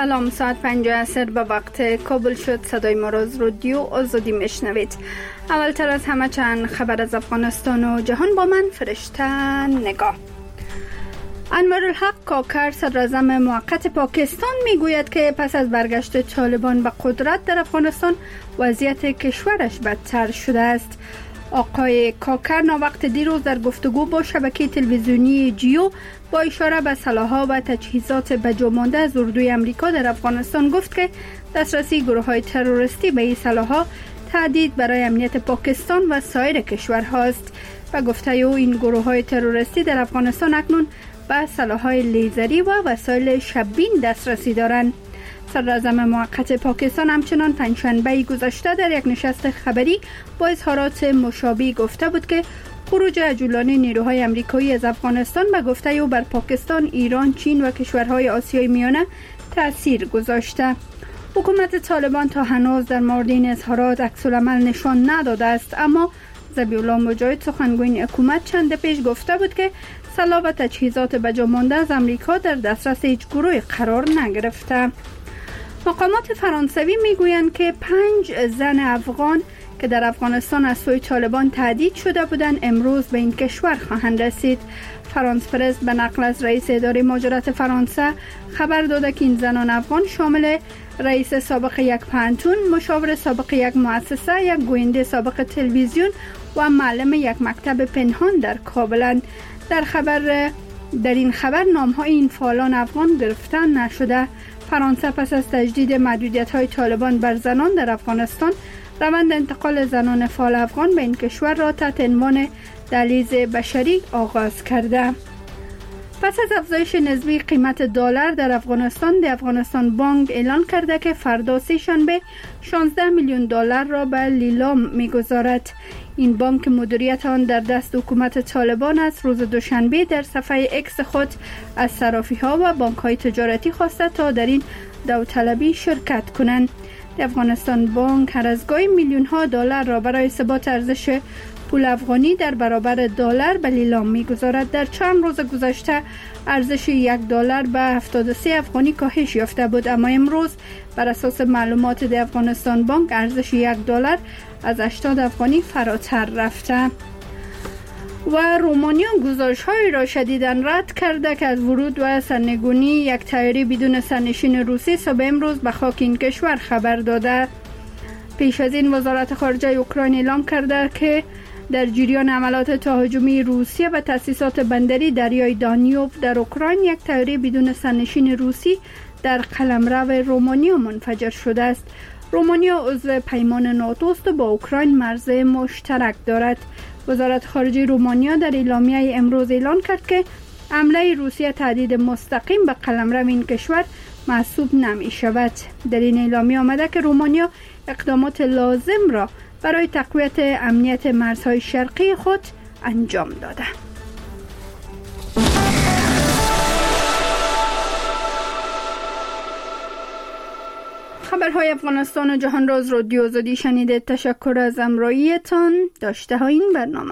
سلام، ساعت 5 عصر به وقت کابل شد. صدای ما را از رادیو آزادی میشنوید. اولتر از همه چند خبر از افغانستان و جهان با من فرشته نگاه. انورالحق کاکر صدراعظم موقت پاکستان میگوید که پس از برگشت طالبان به قدرت در افغانستان وضعیت کشورش بدتر شده است. آقای کاکر ناوقت دیروز در گفتگو با شبکه تلویزیونی جیو با اشاره به سلاح‌ها و تجهیزات بجامانده از اردوی امریکا در افغانستان گفت که دسترسی گروه‌های تروریستی به این سلاح‌ها تهدید برای امنیت پاکستان و سایر کشورهاست. و گفته او این گروه‌های تروریستی در افغانستان اکنون به سلاح‌های لیزری و وسایل شبین دسترسی دارند. صدراعظم موقت پاکستان همچنان پنجشنبه گذشته در یک نشست خبری با اظهارات مشابه گفته بود که خروج عجولانه نیروهای امریکایی از افغانستان به گفته او بر پاکستان، ایران، چین و کشورهای آسیای میانه تأثیر گذاشته. حکومت طالبان تا هنوز در مورد این اظهارات عکس‌العمل نشان نداده است، اما ذبیح الله مجاهد سخنگوی حکومت چند پیش گفته بود که سلاح و تجهیزات بجامانده از امریکا در دسترس هیچ گروهی قرار نگرفته. مقامات فرانسوی میگویند که 5 زن افغان که در افغانستان از سوی طالبان تهدید شده بودند امروز به این کشور خواهند رسید. فرانس پرس به نقل از رئیس اداره مهاجرت فرانسه خبر داده که این زنان افغان شامل رئیس سابق یک پانتون، مشاور سابق یک مؤسسه، یک گوینده سابق تلویزیون و معلم یک مکتب پنهان در کابلند. در این خبر نام‌های این فعالان افغان گرفته نشده. فرانسه پس از تجدید محدودیت‌های طالبان بر زنان در افغانستان روند انتقال زنان فعال افغان به این کشور را تحت عنوان دهلیز بشری آغاز کرده. پس از افزایش نسبی قیمت دلار در افغانستان، افغانستان بانک اعلان کرده که فردا سه‌شنبه 16 میلیون دلار را به لیلام می‌گذارد. این بانک مدیریت آن در دست حکومت طالبان است. روز دوشنبه در صفحه اکس خود از صرافی‌ها و بانک‌های تجارتی خواسته تا در این داوطلبی شرکت کنند. افغانستان بانک هر از گاهی میلیون‌ها دلار را برای ثبات ارزش پول افغانی در برابر دلار به لیلام می‌گذارد. در چند روز گذشته ارزش $1 به 73 افغانی کاهش یافته بود، اما امروز بر اساس معلومات افغانستان بانک ارزش $1 از 80 افغانی فراتر رفته. و رومانیا گزارش‌هایی را شدیداً رد کرده که از ورود و سرنگونی یک طیاره بدون سرنشین روسی صبح امروز به خاک این کشور خبر داده. پیش از این وزارت خارجه اوکراین اعلام کرده که در جریان عملیات تهاجمی روسیه و تأسیسات بندری دریای دانیوب در اوکراین یک طیاره بدون سرنشین روسی در قلمرو رومانیا منفجر شده است. رومانیا عضو پیمان ناتو است و با اوکراین مرز مشترک دارد. وزارت خارجه رومانیا در اعلامیه امروز اعلان کرد که حمله روسیه تهدید مستقیم به قلمرو این کشور محسوب نمی شود. در این اعلامیه آمده که رومانیا اقدامات لازم را برای تقویت امنیت مرزهای شرقی خود انجام داده. خبرهای افغانستان و جهان را از رادیو آزادی شنیده. تشکر از همراهیتان. داشته ها این برنامه.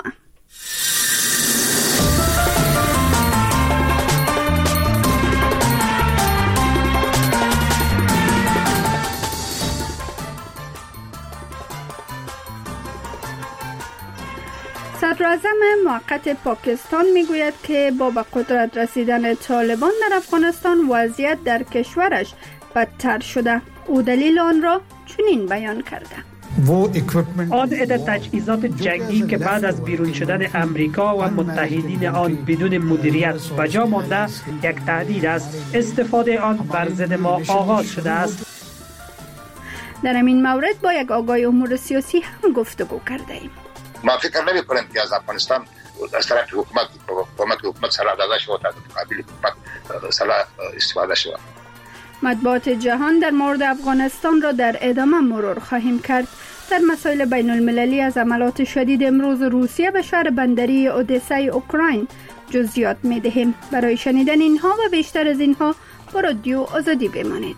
صدراعظم موقت پاکستان میگوید که با به قدرت رسیدن طالبان در افغانستان وضعیت در کشورش بدتر شده. او دلیل آن را چنین بیان کرده: آن عده تجهیزات جنگی که بعد از بیرون شدن امریکا و متحدین آن بدون مدیریت بجا مانده یک تهدید است. استفاده آن بر ضد ما آغاز شده است. در این مورد با یک آگاه امور سیاسی هم گفتگو کرده ایم. ما فکر نمی کنم که از افغانستان از طرف حکومت سلاح داده شود تا مقابل حکومت سلاح استفاده شود. مطبوعات جهان در مورد افغانستان را در ادامه مرور خواهیم کرد. در مسائل بین المللی از عملیات شدید امروز روسیه به شهر بندری اودسای اوکراین جزئیات می دهیم. برای شنیدن اینها و بیشتر از اینها با رادیو آزادی بمانید.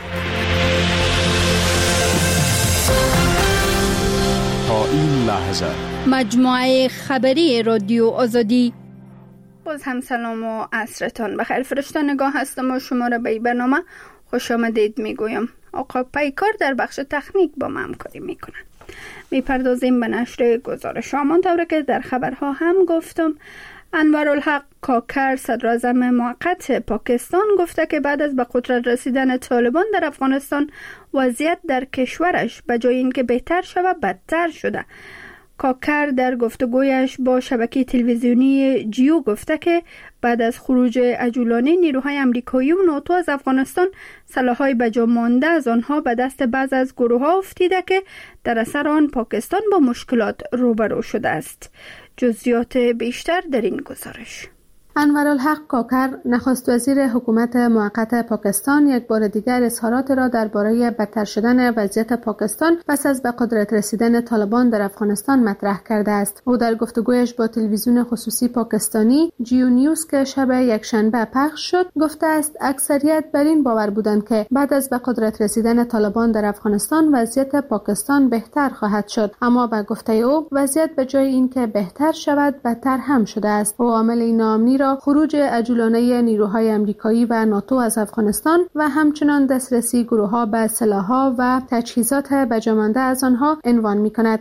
تا این لحظه مجموعه خبری رادیو آزادی. باز هم سلام و عصرتان بخیر. فرشته نگاه هستم و شما را به این برنامه خوش آمدید میگویم. آقا پیکار در بخش تکنیک با ما همکاری میکنند. میپردازیم به نشر گزارش. همانطور که در خبرها هم گفتم، انورالحق کاکر صدراعظم موقت پاکستان گفته که بعد از به قدرت رسیدن طالبان در افغانستان وضعیت در کشورش به جای اینکه بهتر شود بدتر شده. کاکر در گفتگویش با شبکه تلویزیونی جیو گفته که بعد از خروج عجولانه نیروهای امریکایی و ناتو از افغانستان سلاح‌های به جا مانده از آنها به دست بعض از گروه‌ها افتیده که در اثر آن پاکستان با مشکلات روبرو شده است. جزئیات بیشتر در این گزارش. انورالحق کاکر نخست وزیر حکومت موقت پاکستان یک بار دیگر اظهارات را درباره بدتر شدن وضعیت پاکستان پس از به قدرت رسیدن طالبان در افغانستان مطرح کرده است. او در گفتگویش با تلویزیون خصوصی پاکستانی جیو نیوز که شب یکشنبه پخش شد گفته است اکثریت بر این باور بودند که بعد از به قدرت رسیدن طالبان در افغانستان وضعیت پاکستان بهتر خواهد شد، اما به گفته او وضعیت به جای اینکه بهتر شود بدتر هم شده است. او عامل این ناامنی را خروج عجولانه نیروهای امریکایی و ناتو از افغانستان و همچنان دسترسی گروه‌ها به سلاح‌ها و تجهیزات بجامانده از آنها عنوان می‌کند.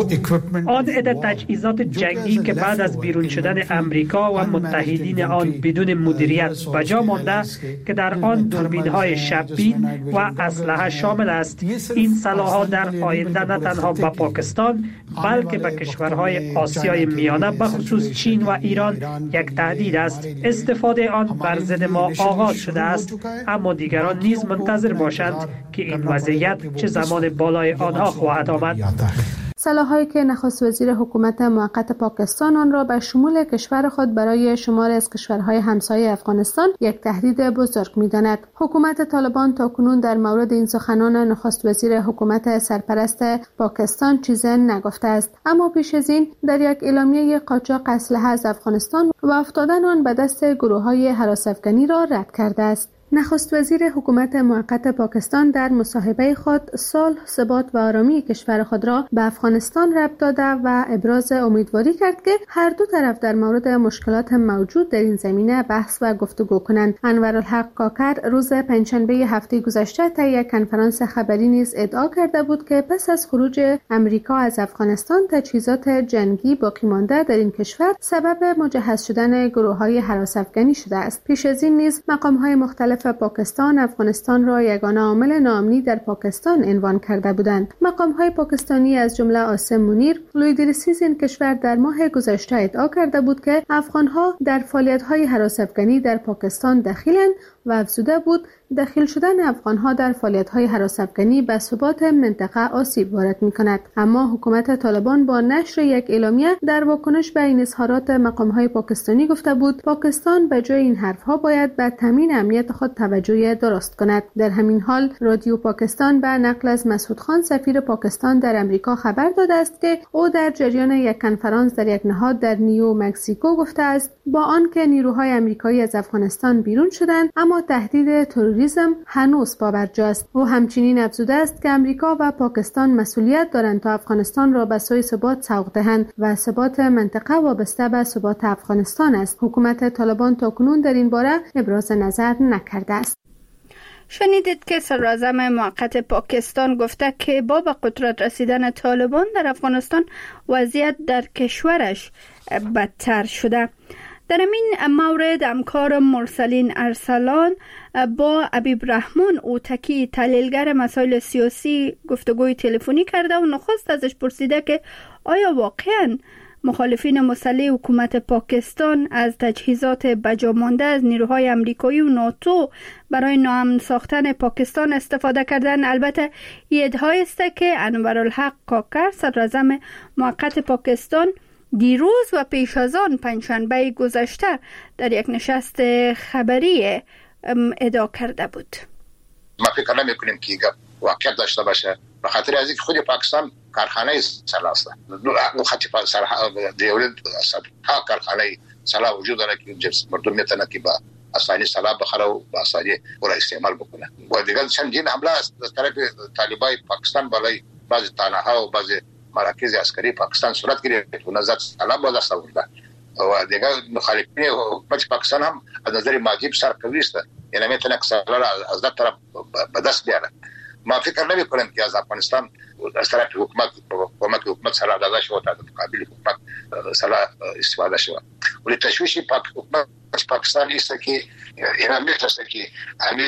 آن عده تجهیزات جنگی که بعد از بیرون شدن امریکا و متحدین آن بدون مدیریت بجا مانده که در آن دوربین‌های شب‌بین و اسلحه شامل است، این سلاح‌ها در آینده نه تنها به پاکستان بلکه به کشورهای آسیای میانه به خصوص چین و ایران یک تهدید است. استفاده آن بر ضد ما آغاز شده است، اما دیگران نیز منتظر باشند که این وضعیت چه زمان بالای آنها خواهد آمد. سلاح‌هایی که نخست وزیر حکومت موقت پاکستان آن را به شمول کشور خود برای شمار از کشورهای همسایه افغانستان یک تهدید بزرگ می‌داند. حکومت طالبان تاکنون در مورد این سخنان نخست وزیر حکومت سرپرست پاکستان چیزی نگفته است، اما پیش از این در یک اعلامیه قاچاق اسلحه از افغانستان و افتادن آن به دست گروه‌های هراس‌افکنی را رد کرده است. نخست وزیر حکومت موقت پاکستان در مصاحبه خود صلح، ثبات و آرامی کشور خود را به افغانستان ربط داده و ابراز امیدواری کرد که هر دو طرف در مورد مشکلات موجود در این زمینه بحث و گفتگو کنند. انورالحق کاکر روز پنجشنبه هفته گذشته طی یک کنفرانس خبری نیز ادعا کرده بود که پس از خروج امریکا از افغانستان تجهیزات جنگی باقی مانده در این کشور سبب مجهز شدن گروه‌های هراس‌افکنی شده است. پیش از این نیز مقام‌های مختلف پاکستان افغانستان را یگانه عامل ناامنی در پاکستان عنوان کرده بودند. مقام‌های پاکستانی از جمله عاصم منیر، لویدرسیز این کشور در ماه گذشته ادعا کرده بود که افغان‌ها در فعالیت‌های هراس‌افکنی در پاکستان دخیلند و افزوده بود دخیل شدن افغان‌ها در فعالیت‌های هراس‌افکنی به ثبات منطقه آسیب وارد می‌کند. اما حکومت طالبان با نشر یک اعلامیه در واکنش به این اظهارات مقام‌های پاکستانی گفته بود پاکستان به جای این حرف‌ها باید به تامین امنیت خود توجه درست کند. در همین حال رادیو پاکستان به نقل از مسعود خان سفیر پاکستان در امریکا خبر داده است که او در جریان یک کنفرانس در یک نهاد در نیو مکزیکو گفته است با آنکه نیروهای امریکایی از افغانستان بیرون شدند اما تهدید تروریسم هنوز پابرجاست. او همچنین افزوده است که امریکا و پاکستان مسئولیت دارند تا افغانستان را به سوی ثبات سوق دهند و ثبات منطقه وابسته به ثبات افغانستان است. حکومت طالبان تاکنون در این باره ابراز نظر نکرده است. شنیدید که صدراعظم موقت پاکستان گفته که با به قدرت رسیدن طالبان در افغانستان وضعیت در کشورش بدتر شده. در این مورد همکار مرسلین ارسلان با حبیب رحمان اوتکی تحلیلگر مسائل سیاسی گفتگوی تلفنی کرده و نخست ازش پرسیده که آیا واقعاً مخالفین مسلح حکومت پاکستان از تجهیزات بجامانده از نیروهای امریکایی و ناتو برای ناامن ساختن پاکستان استفاده کردن؟ البته ادعای است که انورالحق کاکر صدراعظم موقت پاکستان دیروز و پیش از آن پنجشنبه گذشته در یک نشست خبری ادعا کرده بود. ما فکر نمی‌کنیم که واقعیت داشته باشه، به خاطر از اینکه خود پاکستان کارخانه سلاح است. اون خط دولت ها کارخانه سلاح وجود داره که مردم میتونه که با آسانی سلاح بخره و با آسانی او را استعمال بکنه. و دیگر چندین حمله است از طرف طالبای پاکستان بالای بعضی تانه‌ها و بعضی مراکز عسکری پاکستان صورت گرفت و نظر سلاح باز است و دیگر مخالفین حکومت پاکستان هم از نظر مادی سرکوبی است یعنی میتونه سلاح از در طرف به دست بیاره. ما فکر نمی کنیم که از افغانستان از طرف حکومت سلاح داده شود تا مقابل حکومت سلاح استفاده شود. ولی تشویش حکومت پاکستان است که اینا میترسه که همین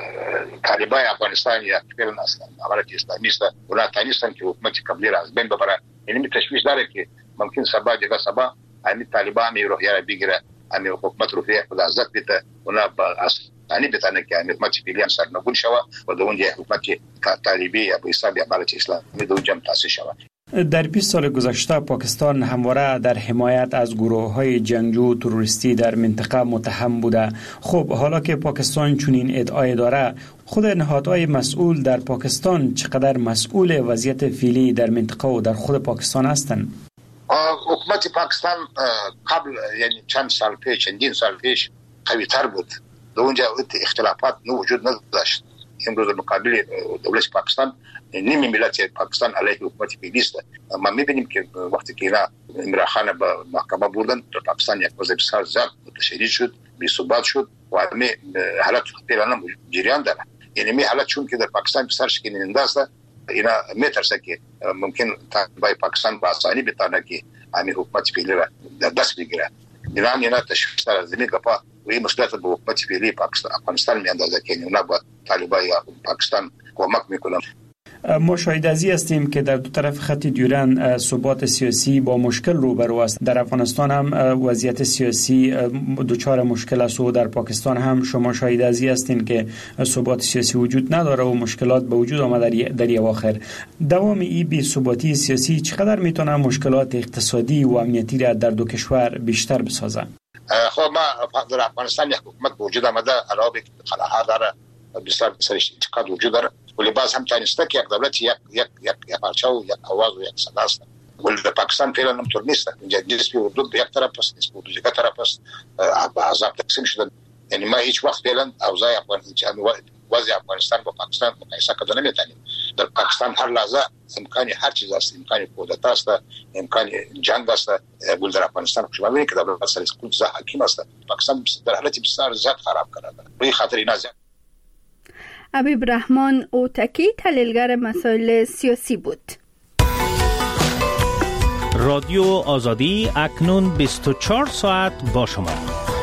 طالبان افغانستان یا فعلا امارت اسلامی است اونا تانیستن که حکومت قبلی را از بین ببره. یعنی تشویش داره که ممکن صبح همین طالبان می روحیه را بگیره، همین حکومت روحیه خود ازت بیته اونا از یعنی بتونه که حکومت فعلی سرنگون شوه و در اونجا حکومت طالبی یا به حساب امارت اسلامی در اونجا تأسیس شوه. در 20 سال گذشته پاکستان همواره در حمایت از گروه‌های جنگجو تروریستی در منطقه متهم بوده. خب حالا که پاکستان چنین ادعای داره، خود نهادهای مسئول در پاکستان چقدر مسئول وضعیت فعلی در منطقه و در خود پاکستان هستند؟ حکومت پاکستان قبل یعنی چندین سال پیش قوی تر بود. در اونجا اختلافات وجود نداشت. امروز مقابل دولت پاکستان نیمی ملت پاکستان علیه حکومت فعلی است. ما می‌بینیم که وقتی که عمران خان به محکمه بردن در پاکستان یک وضع بسیار زیاد متشدد شد، بی‌ثبات شد و همه حالت فعلا جریان داره. یعنی می حالت چون که در پاکستان بسیار شکننده است، اینا میترسه که ممکن طالبان پاکستان با آسانی بتونه که همین حکومت فعلی را در دست بگیره. اینا تشویش از زمین گپا و این مسئولیت به حکومت فعلی افغانستان میاندازه که اونا با طالبان یا پاکستان کمک میکنن. ما شاهد ازی هستیم که در دو طرف خط دیورند ثبات سیاسی با مشکل روبرو است. در افغانستان هم وضعیت سیاسی دچار مشکل است و در پاکستان هم شما شاهد ازی هستین که ثبات سیاسی وجود نداره و مشکلات به وجود آمده در اواخر. دوام این بی‌ثباتی سیاسی چقدر میتونه مشکلات اقتصادی و امنیتی را در دو کشور بیشتر بسازه؟ خب ما در افغانستان یک حکومت وجود آمده علاوه خلاها داره بسیار انتقاد وجود داره، ولی باز هم تانسته که یک دولت یک پارچه و یک آواز و یک صدا است. ولی در پاکستان فعلا همطور نیست. اینجا نسبی حدود به یک طرف است، نسبی حدود یک طرف است، احزاب تقسیم شدن. یعنی ما هیچ وقت فعلا اوضاع وضع افغانستان با پاکستان مقایسه کردن نمیتونیم. در پاکستان هر لحظه امکانی هر چیز است، امکانی کودتا است، امکانی جنگ است. ولی در افغانستان شما می‌بینید که دولت سرکوب حاکم است. پاکستان در حالت بسیار زیاد خراب کرده. به خاطر اینا حبیب رحمان اوتکی تحلیلگر مسائل سیاسی بود. رادیو آزادی اکنون 24 ساعت با شما.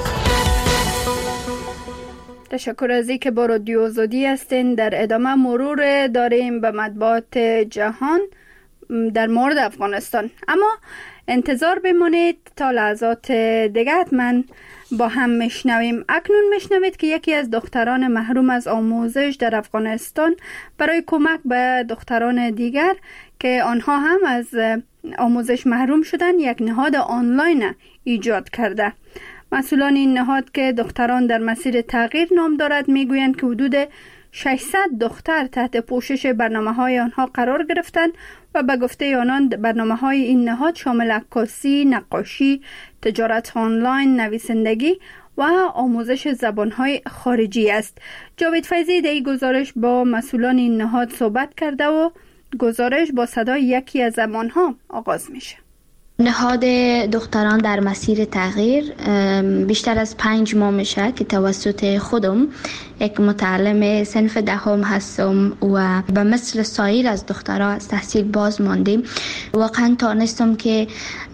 تشکر از اینکه با رادیو آزادی هستین. در ادامه مرور داریم به مطبوعات جهان در مورد افغانستان، اما انتظار بمانید تا لحظات دیگه حتما با هم میشنویم. اکنون میشنوید که یکی از دختران محروم از آموزش در افغانستان برای کمک به دختران دیگر که آنها هم از آموزش محروم شدن یک نهاد آنلاین ایجاد کرده. مسئولان این نهاد که دختران در مسیر تغییر نام دارد میگویند که حدود 600 دختر تحت پوشش برنامه‌های آنها قرار گرفتند و به گفته آنان برنامه‌های این نهاد شامل عکاسی، نقاشی، تجارت آنلاین، نویسندگی و آموزش زبان‌های خارجی است. جاوید فیضی در این گزارش با مسئولان این نهاد صحبت کرده و گزارش با صدای یکی از آنها آغاز میشه. نهاد دختران در مسیر تغییر بیشتر از 5 ماه میشه که توسط خودم یک متعلم صنف دهم هستم و به مثل سایر از دخترها از تحصیل باز ماندیم. واقعا تانستم که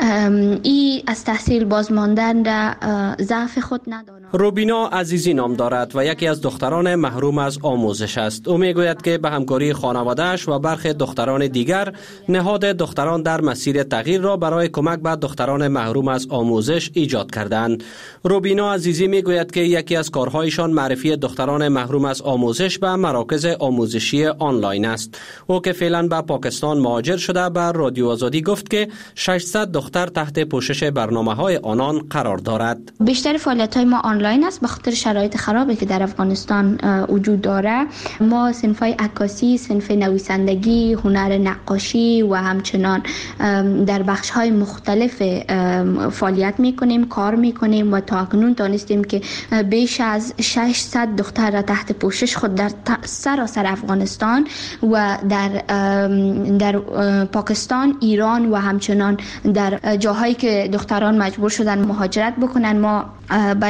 ای از تحصیل باز ماندن را ضعف خود ندانم. روبینا عزیزی نام دارد و یکی از دختران محروم از آموزش است. او میگوید که به همکاری خانواده‌اش و برخی دختران دیگر نهاد دختران در مسیر تغییر را برای کمک به دختران محروم از آموزش ایجاد کردند. روبینا عزیزی میگوید که یکی از کارهایشان معرفی دختران محروم از آموزش به مراکز آموزشی آنلاین است. او که فعلا به پاکستان مهاجر شده به رادیو آزادی گفت که 600 دختر تحت پوشش برنامه‌های آنان قرار دارد. بیشتر فعالیت‌های ما آنلاین است به خاطر شرایط خرابی که در افغانستان وجود داره. ما صنف‌های عکاسی، صنف نویسندگی، هنر نقاشی و همچنان در بخش‌های مختلف فعالیت می‌کنیم، کار می‌کنیم و تا اکنون دانستیم که بیش از 600 دختر را تحت پوشش خود در سراسر افغانستان و در پاکستان، ایران و همچنان در جاهایی که دختران مجبور شدن مهاجرت بکنن ما بر از اونا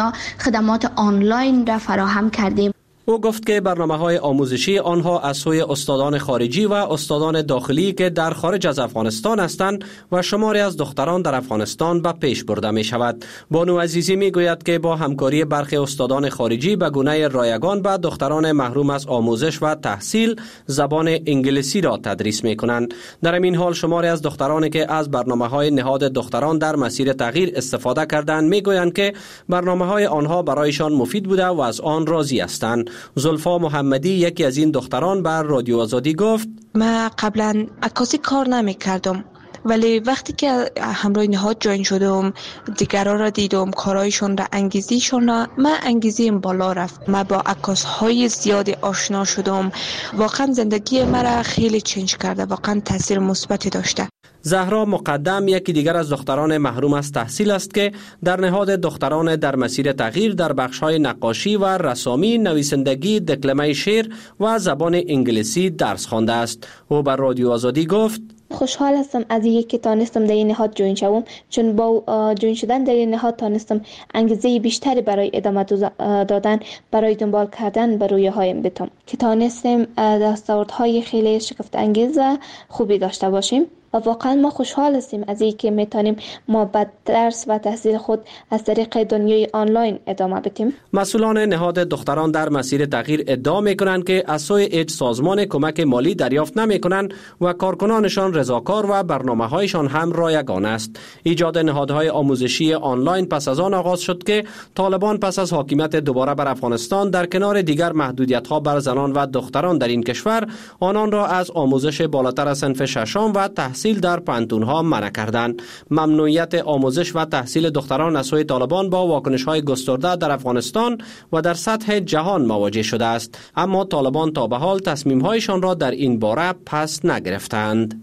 آنها خدمات آنلاین را فراهم کردیم. او گفت که برنامه‌های آموزشی آنها از سوی استادان خارجی و استادان داخلی که در خارج از افغانستان هستند و شماری از دختران در افغانستان به پیش برده می شود. بانو عزیزی می گوید که با همکاری برخی استادان خارجی به گونه رایگان به دختران محروم از آموزش و تحصیل زبان انگلیسی را تدریس می کنند. در این حال شماری از دخترانی که از برنامه‌های نهاد دختران در مسیر تغییر استفاده کردند می گویند که برنامه‌های آنها برایشان مفید بوده و از آن راضی هستند. زلفا محمدی یکی از این دختران بر رادیو آزادی گفت: من قبلا عکاسی کار نمی کردم، ولی وقتی که همراه نهاد جوین شدم، دیگران را دیدم، کارایشون را، انگیزیشون را، من انگیزیم بالا رفت. من با عکاس‌های زیادی آشنا شدم. واقعا زندگی مرا خیلی چنج کرده، واقعا تاثیر مثبتی داشته. زهرا مقدم یکی دیگر از دختران محروم از تحصیل است که در نهاد دختران در مسیر تغییر در بخش‌های نقاشی و رسامی، نویسندگی، دکلمه شعر و زبان انگلیسی درس خوانده است. او بر رادیو آزادی گفت: خوشحال هستم از اینکه که تانستم در این نهاد جوین شوم، چون با جوین شدن در این نهاد تانستم انگیزه بیشتری برای ادامه دادن، برای دنبال کردن بر رویاهایم بتم که تانستیم دستاوردهای خیلی شگفت انگیز خوبی داشته باشیم. و واقعا ما خوشحال هستیم از اینکه میتونیم ما به درس و تحصیل خود از طریق دنیای آنلاین ادامه بدیم. مسئولان نهاد دختران در مسیر تغییر ادعا میکنند که از سوی هیچ سازمان کمک مالی دریافت نمیکنند و کارکنانشان رضاکار و برنامه‌هایشان هم رایگان است. ایجاد نهادهای آموزشی آنلاین پس از آن آغاز شد که طالبان پس از حاکمیت دوباره بر افغانستان در کنار دیگر محدودیت‌ها بر زنان و دختران در این کشور، آنان را از آموزش بالاتر از صنف ششم و تحصیل در پانتون‌ها منع کردند. ممنوعیت آموزش و تحصیل دختران از سوی طالبان با واکنش‌های گسترده در افغانستان و در سطح جهان مواجه شده است، اما طالبان تا به حال تصمیم‌هایشان را در این باره پس نگرفتند.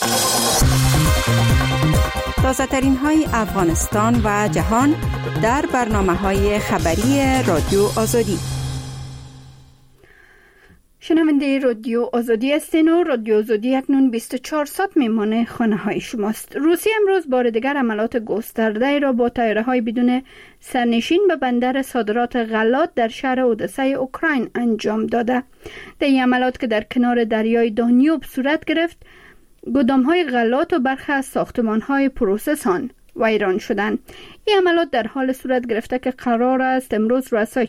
تازه‌ترین های افغانستان و جهان در برنامه‌های خبری رادیو آزادی. شنونده رادیو آزادی هستین و رادیو آزادی اکنون 24 ساعت میمانه خانه های شماست. روسیه امروز بار دیگر عملیات گسترده را با طیاره های بدون سرنشین به بندر صادرات غلات در شهر اودسا اوکراین انجام داده. در این عملیات که در کنار دریای دانیوب صورت گرفت، گودام های غلات و برخی از ساختمان های پروسس ویران شدند. این عملیات در حال صورت گرفته که قرار است امروز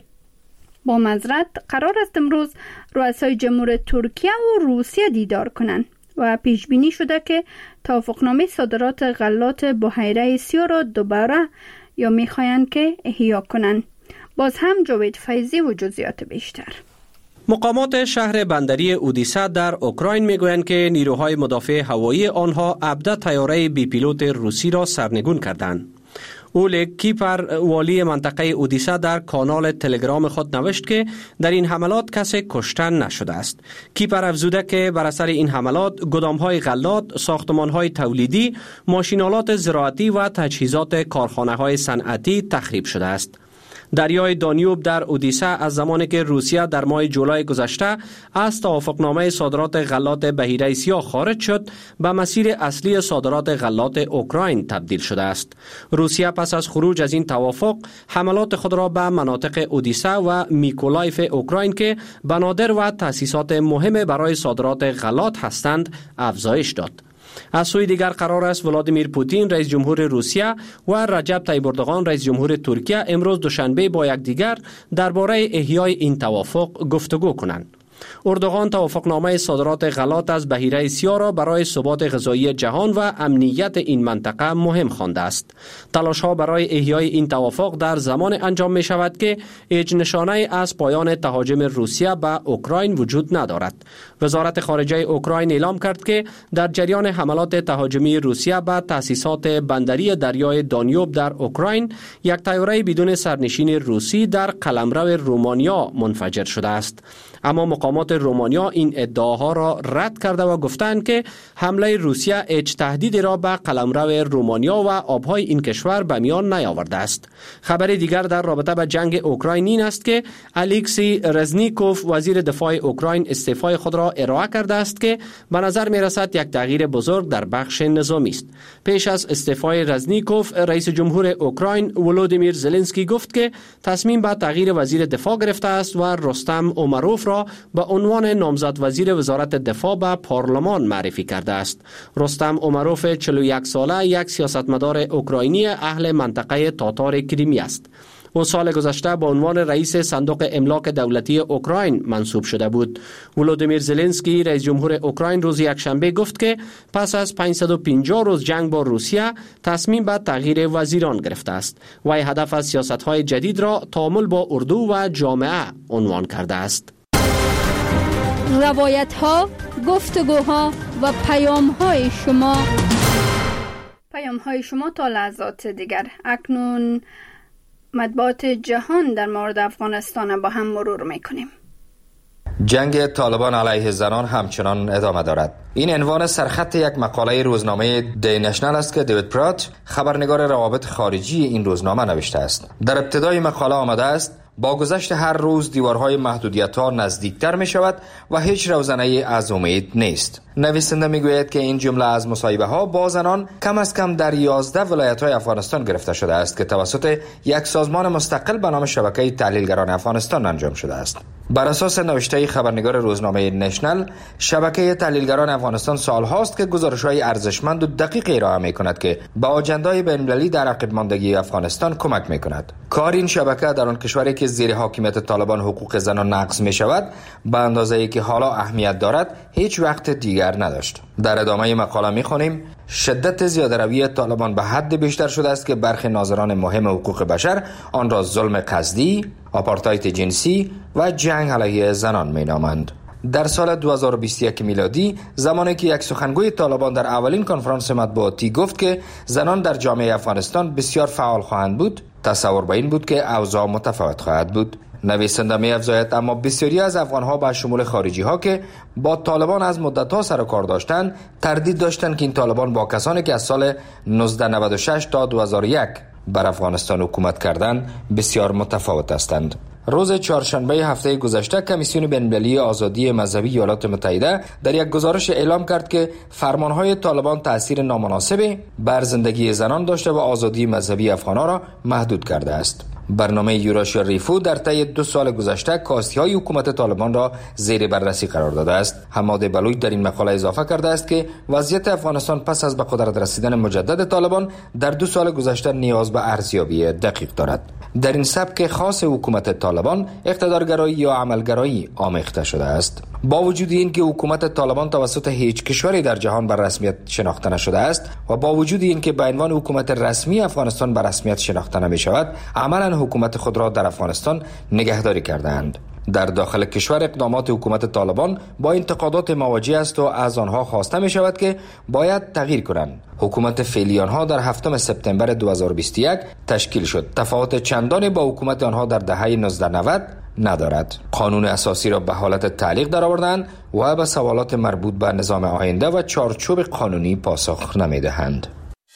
رؤسای جمهور ترکیه و روسیه دیدار کنند و پیش بینی شده که توافقنامه صادرات غلات بحیره سیاه را دوباره یا میخواهند که احیا کنند. باز هم جاوید فیضی و جزئیات بیشتر. مقامات شهر بندری اودیسا در اوکراین میگویند که نیروهای مدافع هوایی آنها 17 طیاره بی پیلوت روسی را سرنگون کردند. اولگ کیپر والی منطقه اودیسا در کانال تلگرام خود نوشت که در این حملات کسی کشته نشده است. کیپر افزوده که بر اثر این حملات گودام‌های غلات، ساختمان‌های تولیدی، ماشین‌آلات زراعتی و تجهیزات کارخانه‌های صنعتی تخریب شده است. دریای دانیوب در اودیسا از زمانی که روسیه در ماه جولای گذشته از توافقنامه صادرات غلات بحیره سیاه خارج شد، به مسیر اصلی صادرات غلات اوکراین تبدیل شده است. روسیه پس از خروج از این توافق حملات خود را به مناطق اودیسا و میکولایف اوکراین که بنادر و تأسیسات مهم برای صادرات غلات هستند افزایش داد. از سوی دیگر قرار است ولادیمیر پوتین رئیس جمهور روسیه و رجب طیب اردوغان رئیس جمهور ترکیه امروز دوشنبه با یکدیگر درباره احیای این توافق گفتگو کنند. اردوغان توافقنامه صادرات غلات از بحیره سیاه را برای ثبات غذایی جهان و امنیت این منطقه مهم خوانده است. تلاش‌ها برای احیای این توافق در زمان انجام می شود که هیچ نشانه از پایان تهاجم روسیه به اوکراین وجود ندارد. وزارت خارجه اوکراین اعلام کرد که در جریان حملات تهاجمی روسیه به تأسیسات بندری دریای دانیوب در اوکراین، یک طیاره بدون سرنشین روسی در قلمرو رومانیا منفجر شده است. اما مقامات مقامات رومانیا این ادعاها را رد کرده و گفتند که حمله روسیه هیچ تهدیدی را به قلمرو رومانیا و آبهای این کشور به میان نیاورده است. خبر دیگر در رابطه با جنگ اوکراین این است که الکسی رزنیکوف وزیر دفاع اوکراین استعفای خود را ارائه کرده است که به نظر می رسد یک تغییر بزرگ در بخش نظامی است. پیش از استعفای رزنیکوف، رئیس جمهور اوکراین ولودیمیر زلنسکی گفت که تصمیم به تغییر وزیر دفاع گرفته است و رستم اومروف را به عنوان نامزد وزیر وزارت دفاع به پارلمان معرفی کرده است. رستم اومروف 41 ساله یک سیاستمدار اوکراینی اهل منطقه تاتار کریمی است. او سال گذشته به عنوان رئیس صندوق املاک دولتی اوکراین منصوب شده بود. ولودیمیر زلنسکی رئیس جمهور اوکراین روز یکشنبه گفت که پس از 550 روز جنگ با روسیه تصمیم به تغییر وزیران گرفته است. وی هدف از سیاست‌های جدید را تعامل با اردو و جامعه عنوان کرده است. روایت‌ها، گفتگوها و پیام‌های شما تا لحظات دیگر. اکنون مطبوعات جهان در مورد افغانستان با هم مرور میکنیم. جنگ طالبان علیه زنان همچنان ادامه دارد. این عنوان سرخط یک مقاله روزنامه دی نشنل است که دیوید پرات، خبرنگار روابط خارجی این روزنامه، نوشته است. در ابتدای مقاله آمده است: با گذشت هر روز دیوارهای محدودیت‌ها نزدیکتر می شود و هیچ روزنه‌ای از امید نیست. نویسنده می گوید که این جمله از مصاحبه‌ها با زنان کم از کم در 11 ولایت‌های افغانستان گرفته شده است که توسط یک سازمان مستقل به نام شبکه تحلیلگران افغانستان انجام شده است. بر اساس نوشته خبرنگار روزنامه نشنل، شبکه تحلیلگران افغانستان سال‌هاست که گزارش‌های ارزشمند و دقیق ارائه می‌کند که به آجندای بین‌المللی در عقب‌ماندگی افغانستان کمک می‌کند. کار این شبکه در آن کشوری که زیر حاکمیت طالبان حقوق زنان نقض می‌شود به اندازه‌ای که حالا اهمیت دارد هیچ وقت دیگر نداشت. در ادامه مقاله می‌خوانیم: شدت زیاده‌روی طالبان به حد بیشتر شده است که برخی ناظران مهم حقوق بشر آن را ظلم قصدی، آپارتاید جنسی و جنگ علیه زنان می‌نامند. در سال 2021 میلادی، زمانی که یک سخنگوی طالبان در اولین کنفرانس مطبوعاتی گفت که زنان در جامعه افغانستان بسیار فعال خواهند بود، تصور به این بود که اوضاع متفاوت خواهد بود. نویسنده می افزاید اما بسیاری از افغانها به شمول خارجی ها که با طالبان از مدت‌ها سر و کار داشتند، تردید داشتند که این طالبان با کسانی که از سال 1996 تا 2001 بر افغانستان حکومت کردند بسیار متفاوت هستند. روز چهارشنبه هفته گذشته کمیسیون بین‌المللی آزادی مذهبی ایالات متحده در یک گزارش اعلام کرد که فرمانهای طالبان تأثیر نامناسبی بر زندگی زنان داشته و آزادی مذهبی افغانها را محدود کرده است. برنامه یوراشیا ریفو در طی 2 سال گذشته کاستی‌های حکومت طالبان را زیر بررسی قرار داده است. حماد بلوچ در این مقاله اضافه کرده است که وضعیت افغانستان پس از به قدرت رسیدن مجدد طالبان در 2 سال گذشته نیاز به ارزیابی دقیق دارد. در این سبک خاص حکومت طالبان اقتدارگرایی یا عملگرایی آمیخته شده است. با وجود این که حکومت طالبان توسط هیچ کشوری در جهان بر رسمیت شناخته نشده است و با وجود این که به عنوان حکومت رسمی افغانستان بر رسمیت شناخته نمی شود، عملاً حکومت خود را در افغانستان نگهداری کردند. در داخل کشور اقدامات حکومت طالبان با انتقادات مواجه است و از آنها خواسته می شود که باید تغییر کنند. حکومت فعلی آنها در 7 سپتامبر 2021 تشکیل شد. تفاوت چندانی با حکومت آنها در دهه 1990 ندارد. قانون اساسی را به حالت تعلیق درآوردند و به سوالات مربوط به نظام آینده و چارچوب قانونی پاسخ نمی‌دهند.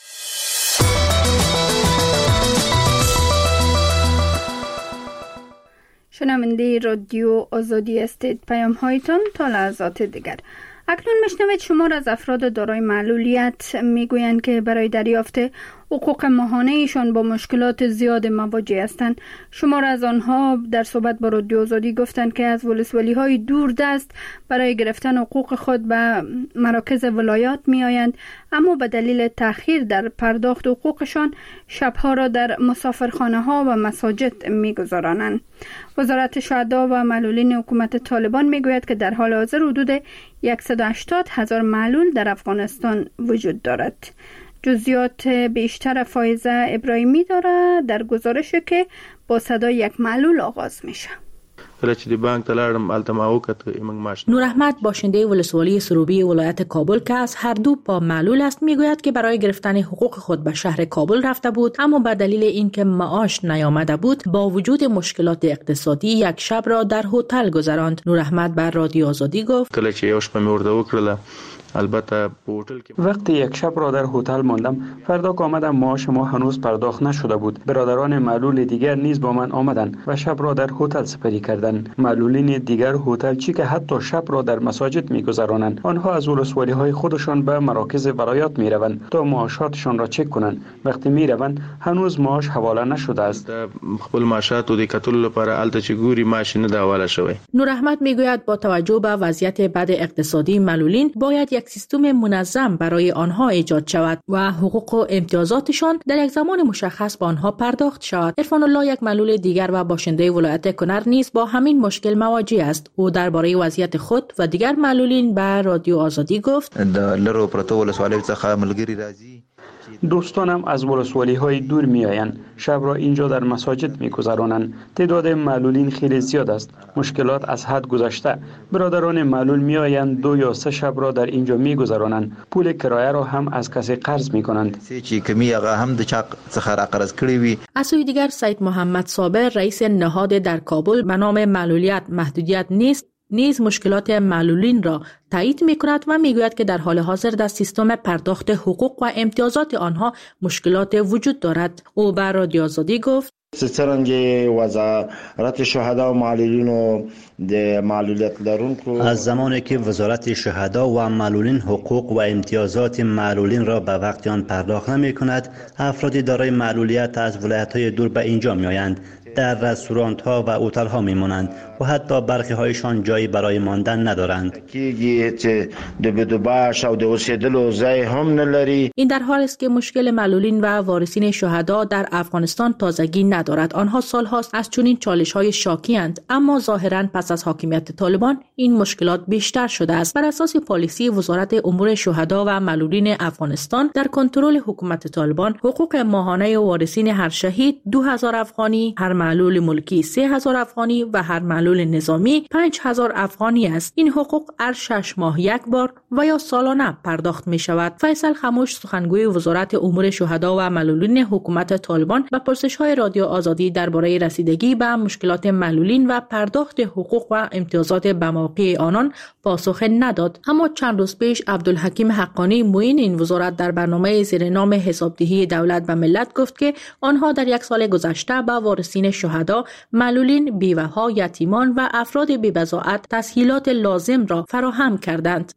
شنونده رادیو آزادی هستید. پیام هایتان تا لحظات دیگر. اکنون میشنوید شمار از افراد دارای معلولیت میگویند که برای دریافت حقوق ماهانه ایشان با مشکلات زیاد مواجه هستند. شمار از آنها در صحبت با رادیو آزادی گفتند که از ولسوالی‌های دور دست برای گرفتن حقوق خود به مراکز ولایات میآیند، اما به دلیل تأخیر در پرداخت حقوقشان شبها را در مسافرخانه‌ها و مساجد میگذرانند. وزارت شهدا و معلولین حکومت طالبان میگوید که در حال حاضر حدود 180,000 معلول در افغانستان وجود دارد. جزئیات بیشتر فایزه ابراهیمی داره در گزارشی که با صدای یک معلول آغاز میشه. کله چې د بانک ته لاړم هلته ما وکتل موږ معاش. نور احمد باشنده ولسوالی سروبی ولایت کابل که از هر دو پا معلول است میگوید که برای گرفتن حقوق خود به شهر کابل رفته بود، اما به دلیل اینکه معاش نیامده بود با وجود مشکلات اقتصادی یک شب را در هتل گذراند. نور احمد بر رادیو آزادی گفت کله چې یو شپه مې ورته وکړله البته په هتل کې وقتی یک شب را در هتل ماندم، فردا که آمدم معاش ما هنوز پرداخت نشده بود. برادران معلول دیگر نیز با من آمدند و شب را در هتل سپری کردند. معلولین دیگر هتل چی که حتی شب را در مساجد می‌گذرانند. آنها از ولسوالی‌های خودشان به مراکز ولایات می‌روند تا معاشاتشان را چک کنند. وقتی می‌روند هنوز معاش حواله نشده است. خپل معاشات د کتل لپاره الته چې ګوري معاش نه دا حواله شوی. نور احمد میگوید با توجه به وضعیت بد اقتصادی معلولین باید یک سیستم منظم برای آنها ایجاد شود و حقوق و امتیازاتشان در یک زمان مشخص به آنها پرداخت شود. عرفان الله یک معلول دیگر و باشنده ولایت کنر نیز با همین مشکل مواجه است. او درباره وضعیت خود و دیگر معلولین به رادیو آزادی گفت لرو پرتو ولسوالی څخه ملګری راځي. دوستانم از ولسوالی‌های دور میآیند، شب را اینجا در مساجد می‌گذرانند. تعداد معلولین خیلی زیاد است. مشکلات از حد گذشته. برادران معلول میآیند 2 یا 3 شب را در اینجا می‌گذرانند. پول کرایه را هم از کسی قرض می‌کنند. از سوی دیگر سید محمد صابر رئیس نهاد در کابل به نام معلولیت محدودیت نیز مشکلات معلولین را تایید می‌کند و می‌گوید که در حال حاضر در سیستم پرداخت حقوق و امتیازات آنها مشکلات وجود دارد. او بر رادیو آزادی گفت څرنګه وزارت شهدا و معلولین د معلولیت لرونکو از زمانی که وزارت شهدا و معلولین حقوق و امتیازات معلولین را به وقت آن پرداخت نمی‌کند، افراد دارای معلولیت از ولایت‌های دور به اینجا می‌آیند، در رستوران‌ها و هتل‌ها می‌مانند و حتی برخی هایشان جایی برای ماندن ندارند. این در حالی است که مشکل معلولین و وارثین شهدا در افغانستان تازگی ندارد. آنها سال‌هاست از چنین چالش‌های شاکی‌اند، اما ظاهراً پس از حاکمیت طالبان این مشکلات بیشتر شده است. بر اساس پالیسی وزارت امور شهدا و معلولین افغانستان در کنترل حکومت طالبان، حقوق ماهانه وارثین هر شهید 2000 افغانی، هر معلول ملکی 3000 افغانی و هر معلول نظامی 5000 افغانی است. این حقوق هر 6 ماه یک بار و یا سالانه پرداخت می شود. فیصل خموش سخنگوی وزارت امور شهدا و معلولین حکومت طالبان به پرسش‌های رادیو آزادی درباره رسیدگی به مشکلات معلولین و پرداخت حقوق و امتیازات به موقع آنان پاسخ نداد. اما چند روز پیش عبدالحکیم حقانی معین این وزارت در برنامه زیر نام حسابدهی دولت به ملت گفت که آنها در یک سال گذشته به وارثین شهدا، معلولین، بیوه‌ها، یتیمان و افراد بی‌بضاعت تسهیلات لازم را فراهم کردند.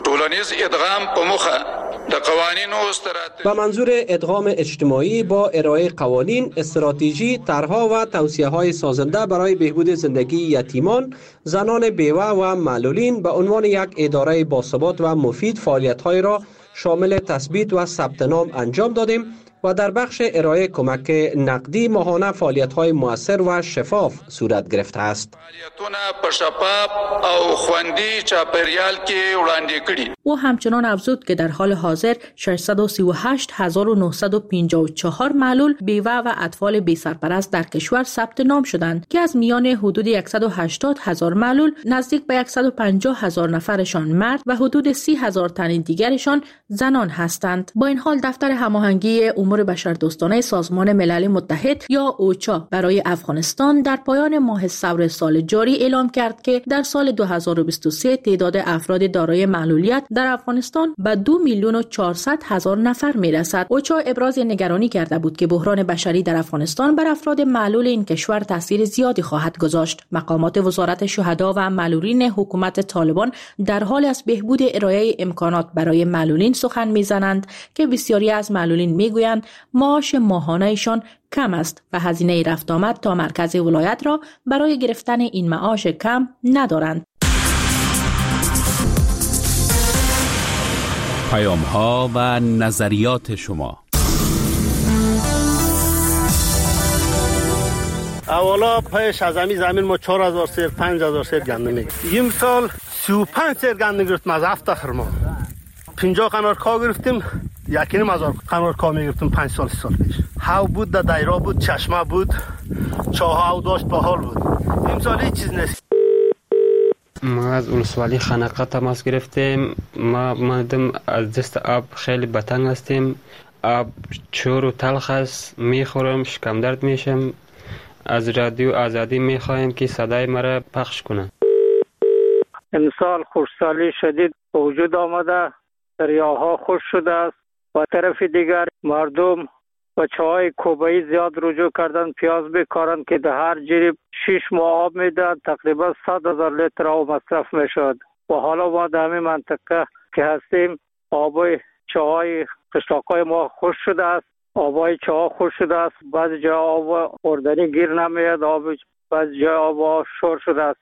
به منظور ادغام اجتماعی با ارائه قوانین، استراتژی، طرح‌ها و توصیه‌های سازنده برای بهبود زندگی یتیمان، زنان بیوه و معلولین به عنوان یک اداره باثبات و مفید فعالیت‌های را شامل تثبیت و ثبت نام انجام دادیم و در بخش ارائه کمک نقدی ماهانه فعالیت‌های مؤثر و شفاف صورت گرفته است. او همچنان افزود که در حال حاضر 638954 معلول، بیوه و اطفال بی سرپرست در کشور ثبت نام شدند که از میان حدود 180,000 معلول نزدیک به 150,000 نفرشان مرد و حدود 30,000 تن دیگرشان زنان هستند. با این حال دفتر هماهنگی امور بشردوستانه سازمان ملل متحد یا اوچا برای افغانستان در پایان ماه ثور سال جاری اعلام کرد که در سال 2023 تعداد افراد دارای معلولیت در افغانستان به 2,400,000 نفر میرسد. اوچا ابراز نگرانی کرده بود که بحران بشری در افغانستان بر افراد معلول این کشور تاثیر زیادی خواهد گذاشت. مقامات وزارت شهدا و معلولین حکومت طالبان در حال از بهبود ارائه امکانات برای معلولین سخن میزنند که بسیاری از معلولین میگویند معاش ماهانه‌شان کم است و هزینه رفت آمد تا مرکز ولایت را برای گرفتن این معاش کم ندارند. پیام‌ها و نظریات شما. اولا پیش از زمین ما 4,000 سیر 5,000 سیر گندم میگرفتیم. این سال 35 سیر گندم گرفتیم از هفته خرما. 50 قنار کا گرفتیم، 1,500 قنار کا میگرفتیم 5 سال 3 سال پیش. هاو بود، در دایره بود، چشمه بود، چاها او داشت به حال بود. این امثال چیز نیست. ما از ولسوالی خنقه تماس گرفتیم. ما مادم از دست آب خیلی بتنگ هستیم. آب چور و تلخ است، میخورم شکم درد میشم. از رادیو آزادی میخواهیم که صدای مرا پخش کنه. امسال خشکسالی شدید به وجود آمده، دریاها خشک شده است و طرف دیگر مردم و چای کوبایی زیاد رجوع کردن پیاز بکارند که در هر جریب 6 ماه آب میدن، تقریبا 100,000 لیتر آب مصرف میشد و حالا ما در همین منطقه که هستیم آبای چای قشلاقای ما خشک شده است، آبای چاه خشک شده است، بعضی جا آب خوردنی گیر نمیاد، بعضی جا آب شور شده است.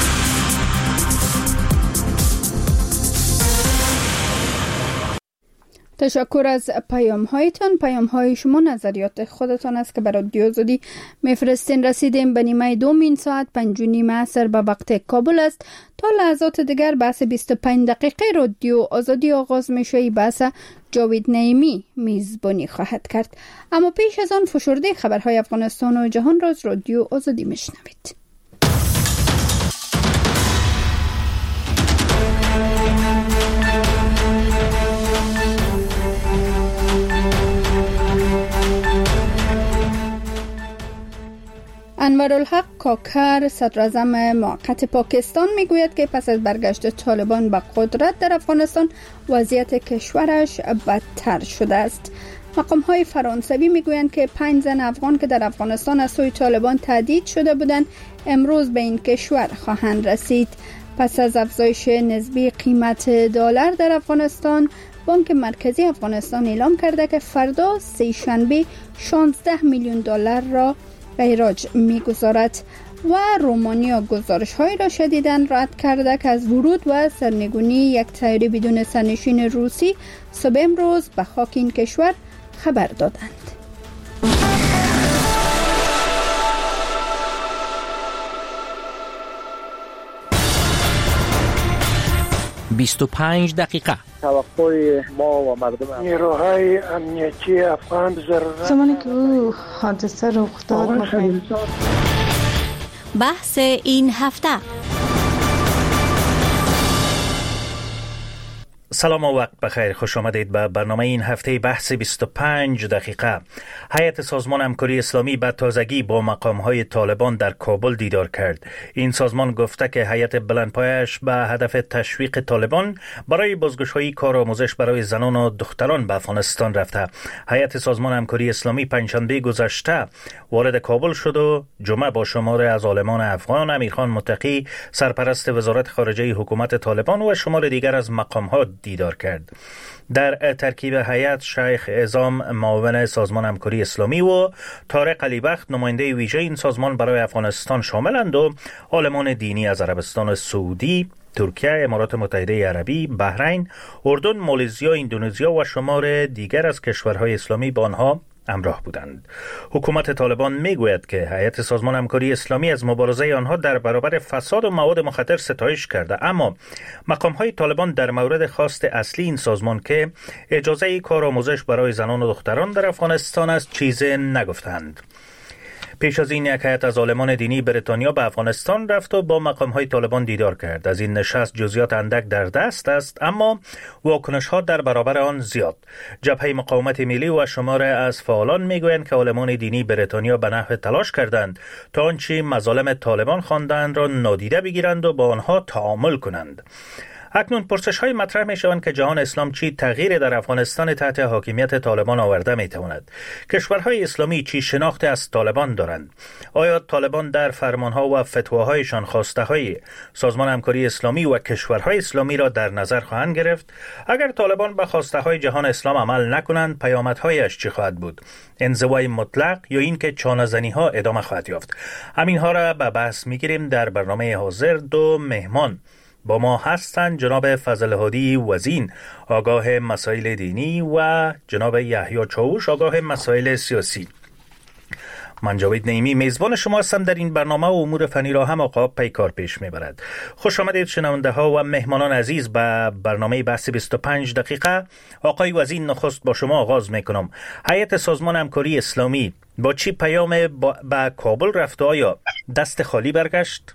تشکر از پیام هایتان. پیام های شما نظریات خودتان است که برای رادیو آزادی میفرستین. رسیدیم به نیمه 2 ساعت 5:30 عصر به وقت کابل است. تا لحظات دیگر بحث 25 دقیقه رادیو آزادی آغاز میشه. بحث جاوید نعیمی میزبانی خواهد کرد. اما پیش از آن فشرده خبرهای افغانستان و جهان را از رادیو آزادی میشنوید. انورالحق کاکر صدراعظم موقت پاکستان میگوید که پس از برگشت طالبان به قدرت در افغانستان وضعیت کشورش بدتر شده است. مقام‌های فرانسوی میگویند که 5 زن افغان که در افغانستان از سوی طالبان تهدید شده بودند امروز به این کشور خواهند رسید. پس از افزایش نسبی قیمت دلار در افغانستان، بانک مرکزی افغانستان اعلام کرده که فردا سه‌شنبه 16 میلیون دلار را خراج می‌گذارد و رومانیا گزارش‌هایی را شدیداً رد کرده که از ورود و سرنگونی یک طیاره بدون سرنشین روسی صبح امروز به خاک این کشور خبر دادند. 25 دقیقه. توقع ما و مردم نیروهای امنیتی افغان ضرورت زمانی که او حادثه رخ داد بحث این هفته. سلام و وقت بخیر، خوش آمدید به برنامه این هفته بحث 25 دقیقه. هیئت سازمان همکاری اسلامی به تازگی با مقام‌های طالبان در کابل دیدار کرد. این سازمان گفته که هیئت بلندپایش به هدف تشویق طالبان برای بازگشایی کار آموزش برای زنان و دختران به افغانستان رفته. هیئت سازمان همکاری اسلامی پنجشنبه گذشته وارد کابل شد و جمعه با شمار از عالمان افغان، امیرخان متقی سرپرست وزارت خارجه حکومت طالبان و شمار دیگر از مقام‌ها دیدار کرد. در ترکیب هیئت شیخ اعظام معاون سازمان همکاری اسلامی و طارق علیبخت نماینده ویژه این سازمان برای افغانستان شاملند و عالمان دینی از عربستان سعودی، ترکیه، امارات متحده عربی، بحرین، اردن، مالزیا، اندونزیا و شمار دیگر از کشورهای اسلامی با آنها همراه بودند. حکومت طالبان میگوید که هیئت سازمان همکاری اسلامی از مبارزه آنها در برابر فساد و مواد مخدر ستایش کرده، اما مقام‌های طالبان در مورد خواست اصلی این سازمان که اجازه کار آموزش برای زنان و دختران در افغانستان است چیزی نگفتند. پیش از این یک هیئت از عالمان دینی بریتانیا به افغانستان رفت و با مقام‌های طالبان دیدار کرد. از این نشست جزئیات اندک در دست است، اما واکنش‌ها در برابر آن زیاد. جبهه مقاومت ملی و شمار از فعالان میگویند که عالمان دینی بریتانیا به نحو تلاش کردند تا آنچه مظالم طالبان خواندند را نادیده بگیرند و با آنها تعامل کنند. اکنون پرسش‌های مطرح می‌شوند که جهان اسلام چی تغییر در افغانستان تحت حاکمیت طالبان آورده می‌تواند؟ کشورهای اسلامی چی شناخت از طالبان دارند؟ آیا طالبان در فرمانها و فتواهایشان خواسته‌های سازمان همکاری اسلامی و کشورهای اسلامی را در نظر خواهند گرفت؟ اگر طالبان به خواسته‌های جهان اسلام عمل نکنند، پیامدهایش چی خواهد بود؟ انزوای مطلق یا اینکه چانه‌زنی‌ها ادامه خواهد یافت؟ همین‌ها را به بحث می‌گیریم. در برنامه حاضر دو مهمان با ما هستند: جناب فضل هادی وزین، آگاه مسائل دینی، و جناب یحیی چاوش، آگاه مسائل سیاسی. من جاوید نعیمی میزبان شما هستم. در این برنامه و امور فنی را هم آقا پیکار پیش میبرد. خوش آمدید شنونده ها و مهمانان عزیز به برنامه بحث 25 دقیقه. آقای وزیر، نخست با شما آغاز میکنم. هیئت سازمان همکاری اسلامی با چی پیام به کابل رفت؟ آیا دست خالی برگشت؟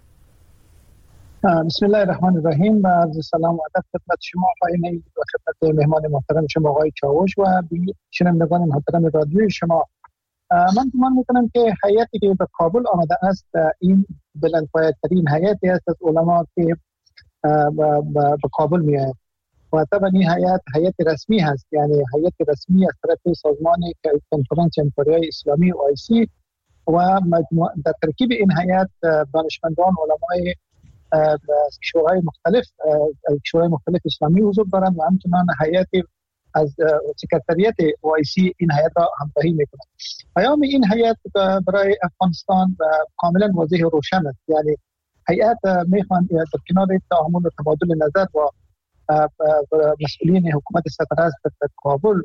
بسم الله الرحمن الرحیم و عرض سلام و ادب خدمت شما آقای نعیمی و خدمت مهمان محترم شما آقای چاوش و شنوندگان محترم رادیوی شما. من گمان میکنم که هیئتی که به کابل آمده است این بلندپایه‌ترین هیئتی است از علما که به کابل میآید و طبعا این هیئت رسمی هست، یعنی هیئت رسمی از طرف سازمان کنفرانس همکاری اسلامی OIC و در ترکیب این هیئت دانشمندان علمای شورای مختلف اسلامی حضور دارند و همچنان هیئت از سکرتریت OIC این هیئت را همراهی میکنند. پیام این هیئت برای افغانستان کاملا واضح و روشن است، یعنی هیئت میخوان در کنار تعامل و تبادل نظر با مسئولین حکومت سرپرست در کابل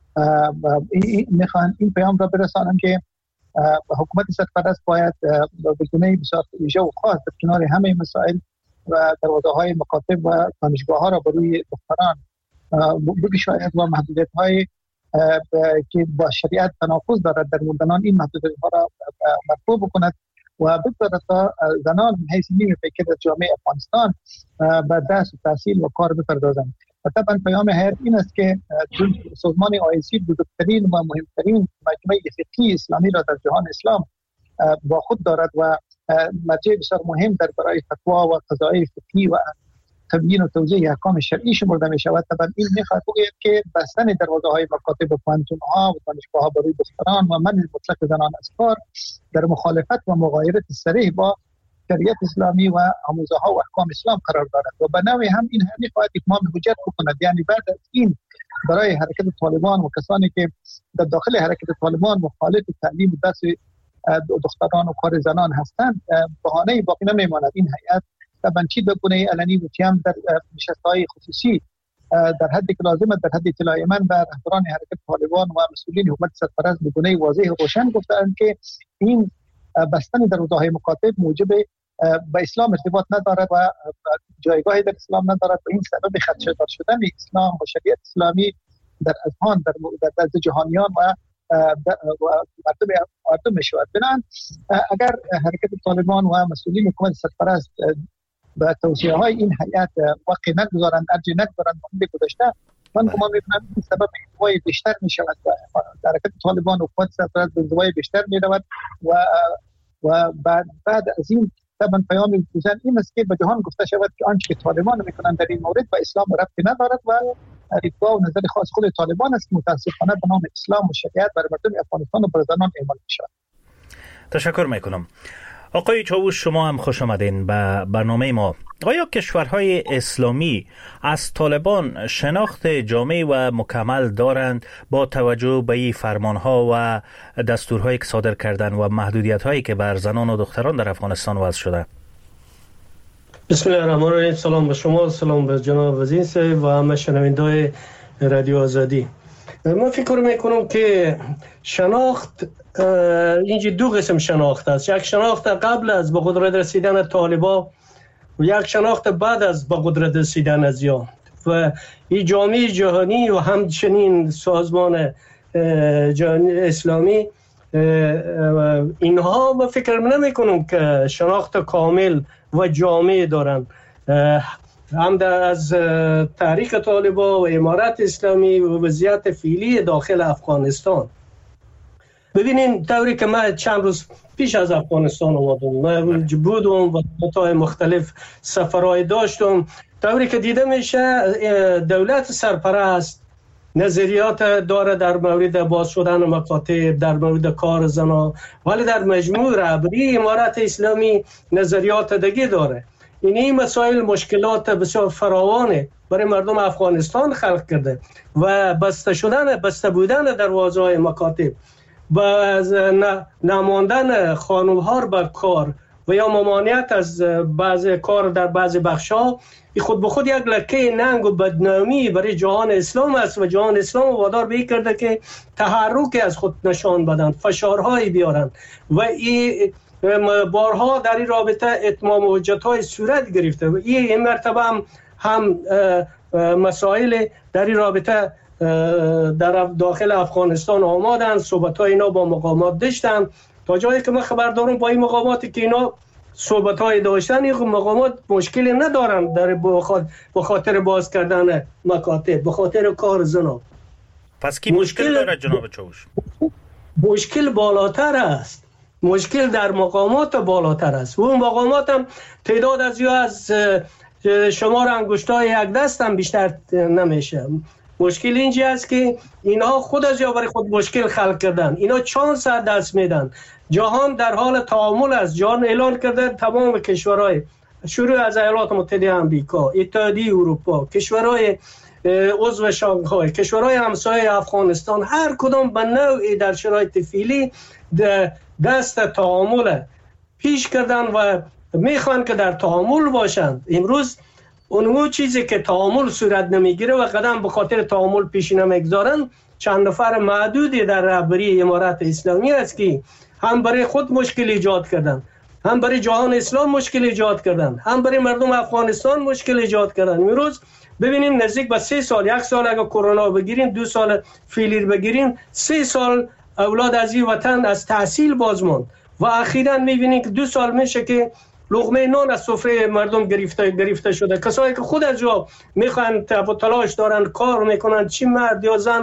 میخوان این پیام را برسانند که حکومت سرپرست باید به گونه بسیار ویژه و خاص در کنار همه مسائل و دروازه‌های مکاتب و دانشگاه‌ها را بروی دختران بگشاید و محدودیت‌های که با شریعت تناقض دارد در مردنان این محدودیت‌ها را مرفوع بکند و بگذارد تا زنان حیث نیمه پیکر از جامعه افغانستان به درس و تحصیل و کار بپردازند. و طبعا پیام هیئت این است که سازمان OIC بزرگترین و مهمترین مجمع فقهی اسلامی را در جهان اسلام با خود دارد و مرجع بسیار مهم در برای فتوا و قضای فقهی و تبیین و توضیح احکام شرعی شمرده می شود. طبعا این می‌خواهد بگوید که بستن دروازه‌های مکاتب و پانتون‌ها و دانشگاه‌ها برای دختران و منع مطلق زنان از کار در مخالفت و مغایرت صریح با شریعت اسلامی و آموزه‌ها و احکام اسلام قرار دارد و به نوعی هم این می‌خواهد اتمام حجت بکند. یعنی بعد از این برای حرکت طالبان و کسانی که در داخل حرکت طالبان مخالف تعلیم و درس دختران و کار زنان هستند بهانه‌ای باقی نمی‌ماند. این هیئت طبعا چی به گونه علنی و چی هم در نشست‌های خصوصی در حدی که لازم است در حد اطلاع من به رهبران حرکت طالبان و مسئولین حکومت سرپرست به گونه واضح و روشن گفتند که این بستن دروازه‌های مکاتب موجب به اسلام ارتباط ندارد و جایگاهی در اسلام ندارد و این سبب خدشه‌دار شدن اسلام و شریعت اسلامی در اذهان در جهانیان و مردم میشود. بنابراین اگر حرکت طالبان و مسئولین حکومت سرپرست به توصیه‌های این هیئت وقع نگذارند، ارجاع نگذارند مانند گذشته، من گمان می‌کنم این سبب انزوای بیشتر می‌شود و حرکت طالبان و حکومت سرپرست به انزوای بیشتر می‌رود و بعد از این طبعا پیام گذشته این است که به جهان گفته شود که آنچه که طالبان می‌کنند در این مورد با اسلام ربطی ندارد و دیدگاه و نظر خاص خود طالبان است که متأسفانه به نام اسلام و شریعت بر مردم افغانستان و بر زنان اعمال می‌شود. تشکر میکنم. آقای چاوش، شما هم خوش آمدین به برنامه ما. آیا کشورهای اسلامی از طالبان شناخت جامع و مکمل دارند با توجه به این فرمانها و دستورهایی که صادر کردن و محدودیت‌هایی که بر زنان و دختران در افغانستان وضع شده؟ بسم الله الرحمن الرحیم. سلام به شما، سلام به جناب وزیر صاحب و همه شنوندگان رادیو آزادی. من فکر میکنم که شناخت اینجا دو قسم شناخت است. یک شناخت قبل از به قدرت رسیدن طالبان و یک شناخت بعد از به قدرت رسیدن از یا و این جامعه جهانی و همچنین سازمان جهانی اسلامی اینها من فکر نمی کنم که شناخت کامل و جامع دارند. هم از تاریخ طالبان و امارت اسلامی و وضعیت فعلی داخل افغانستان. ببینین طوری که من چند روز پیش از افغانستان آمدم، من بودم و نقاط مختلف سفرهای داشتم، طوری که دیده میشه دولت سرپرست نظریات داره در مورد باز شدن مکاتب، در مورد کار زنان، ولی در مجموع رهبری امارت اسلامی نظریات دیگه داره. این مسائل مشکلات بسیار فراوانه برای مردم افغانستان خلق کرده و بسته بودن دروازه‌های مکاتب و از نماندن خانم‌ها بر کار و یا ممانعت از بعض کار در بعض بخش‌ها خود به خود یک لکه ننگ و بدنامی برای جهان اسلام است و جهان اسلام وادار به کرده که تحرک از خود نشان بدن، فشارهایی بیارن و این بارها در این رابطه اتمام حجت‌های صورت گرفته و این مرتبه هم مسائل در این رابطه در داخل افغانستان آمادن، صحبت‌های اینا با مقامات داشتن تا جایی که من خبر دارم با این مقاماتی که اینا صحبت‌های داشتن این مقامات مشکلی ندارن در به خاطر باز کردن مکاتب، به خاطر کار زنا. پس کی مشکل داره جناب چاوش؟ مشکل بالاتر است، مشکل در مقامات بالاتر است و اون مقامات هم تعداد از شمار انگشتای یک دست هم بیشتر نمیشه. مشکل اینجا است که اینها خود از یا برای خود مشکل خلق کردن، اینا چانس دست میدن. جهان در حال تعامل است. جهان اعلان کرده تمام کشورهای شروع از ایالات متحده آمریکا، اتحادیه اروپا، کشورهای عضو شانگهای، کشورهای همسایه افغانستان، هر کدام به نوعی در شرایط فعلی دست تعامل پیش کردن و میخوان که در تعامل باشند. امروز اون چیزی که تعامل صورت نمیگیره و قدم به خاطر تعامل پیش نمیگذارن چند نفر معدودی در رهبری امارت اسلامی است که هم برای خود مشکل ایجاد کردن، هم برای جهان اسلام مشکل ایجاد کردن، هم برای مردم افغانستان مشکل ایجاد کردن. امروز ببینیم نزدیک به 3 سال، 1 سال اگر کرونا بگیرین، 2 سال فیلیر بگیرین، 3 سال اولاد از این وطن از تحصیل باز ماند و اخیراً میبینین که 2 سال میشه که لقمه نان از سفره مردم گرفته شده. کسایی که خود از جا میخوان تلاش دارن کار میکنن، چی مرد یا زن،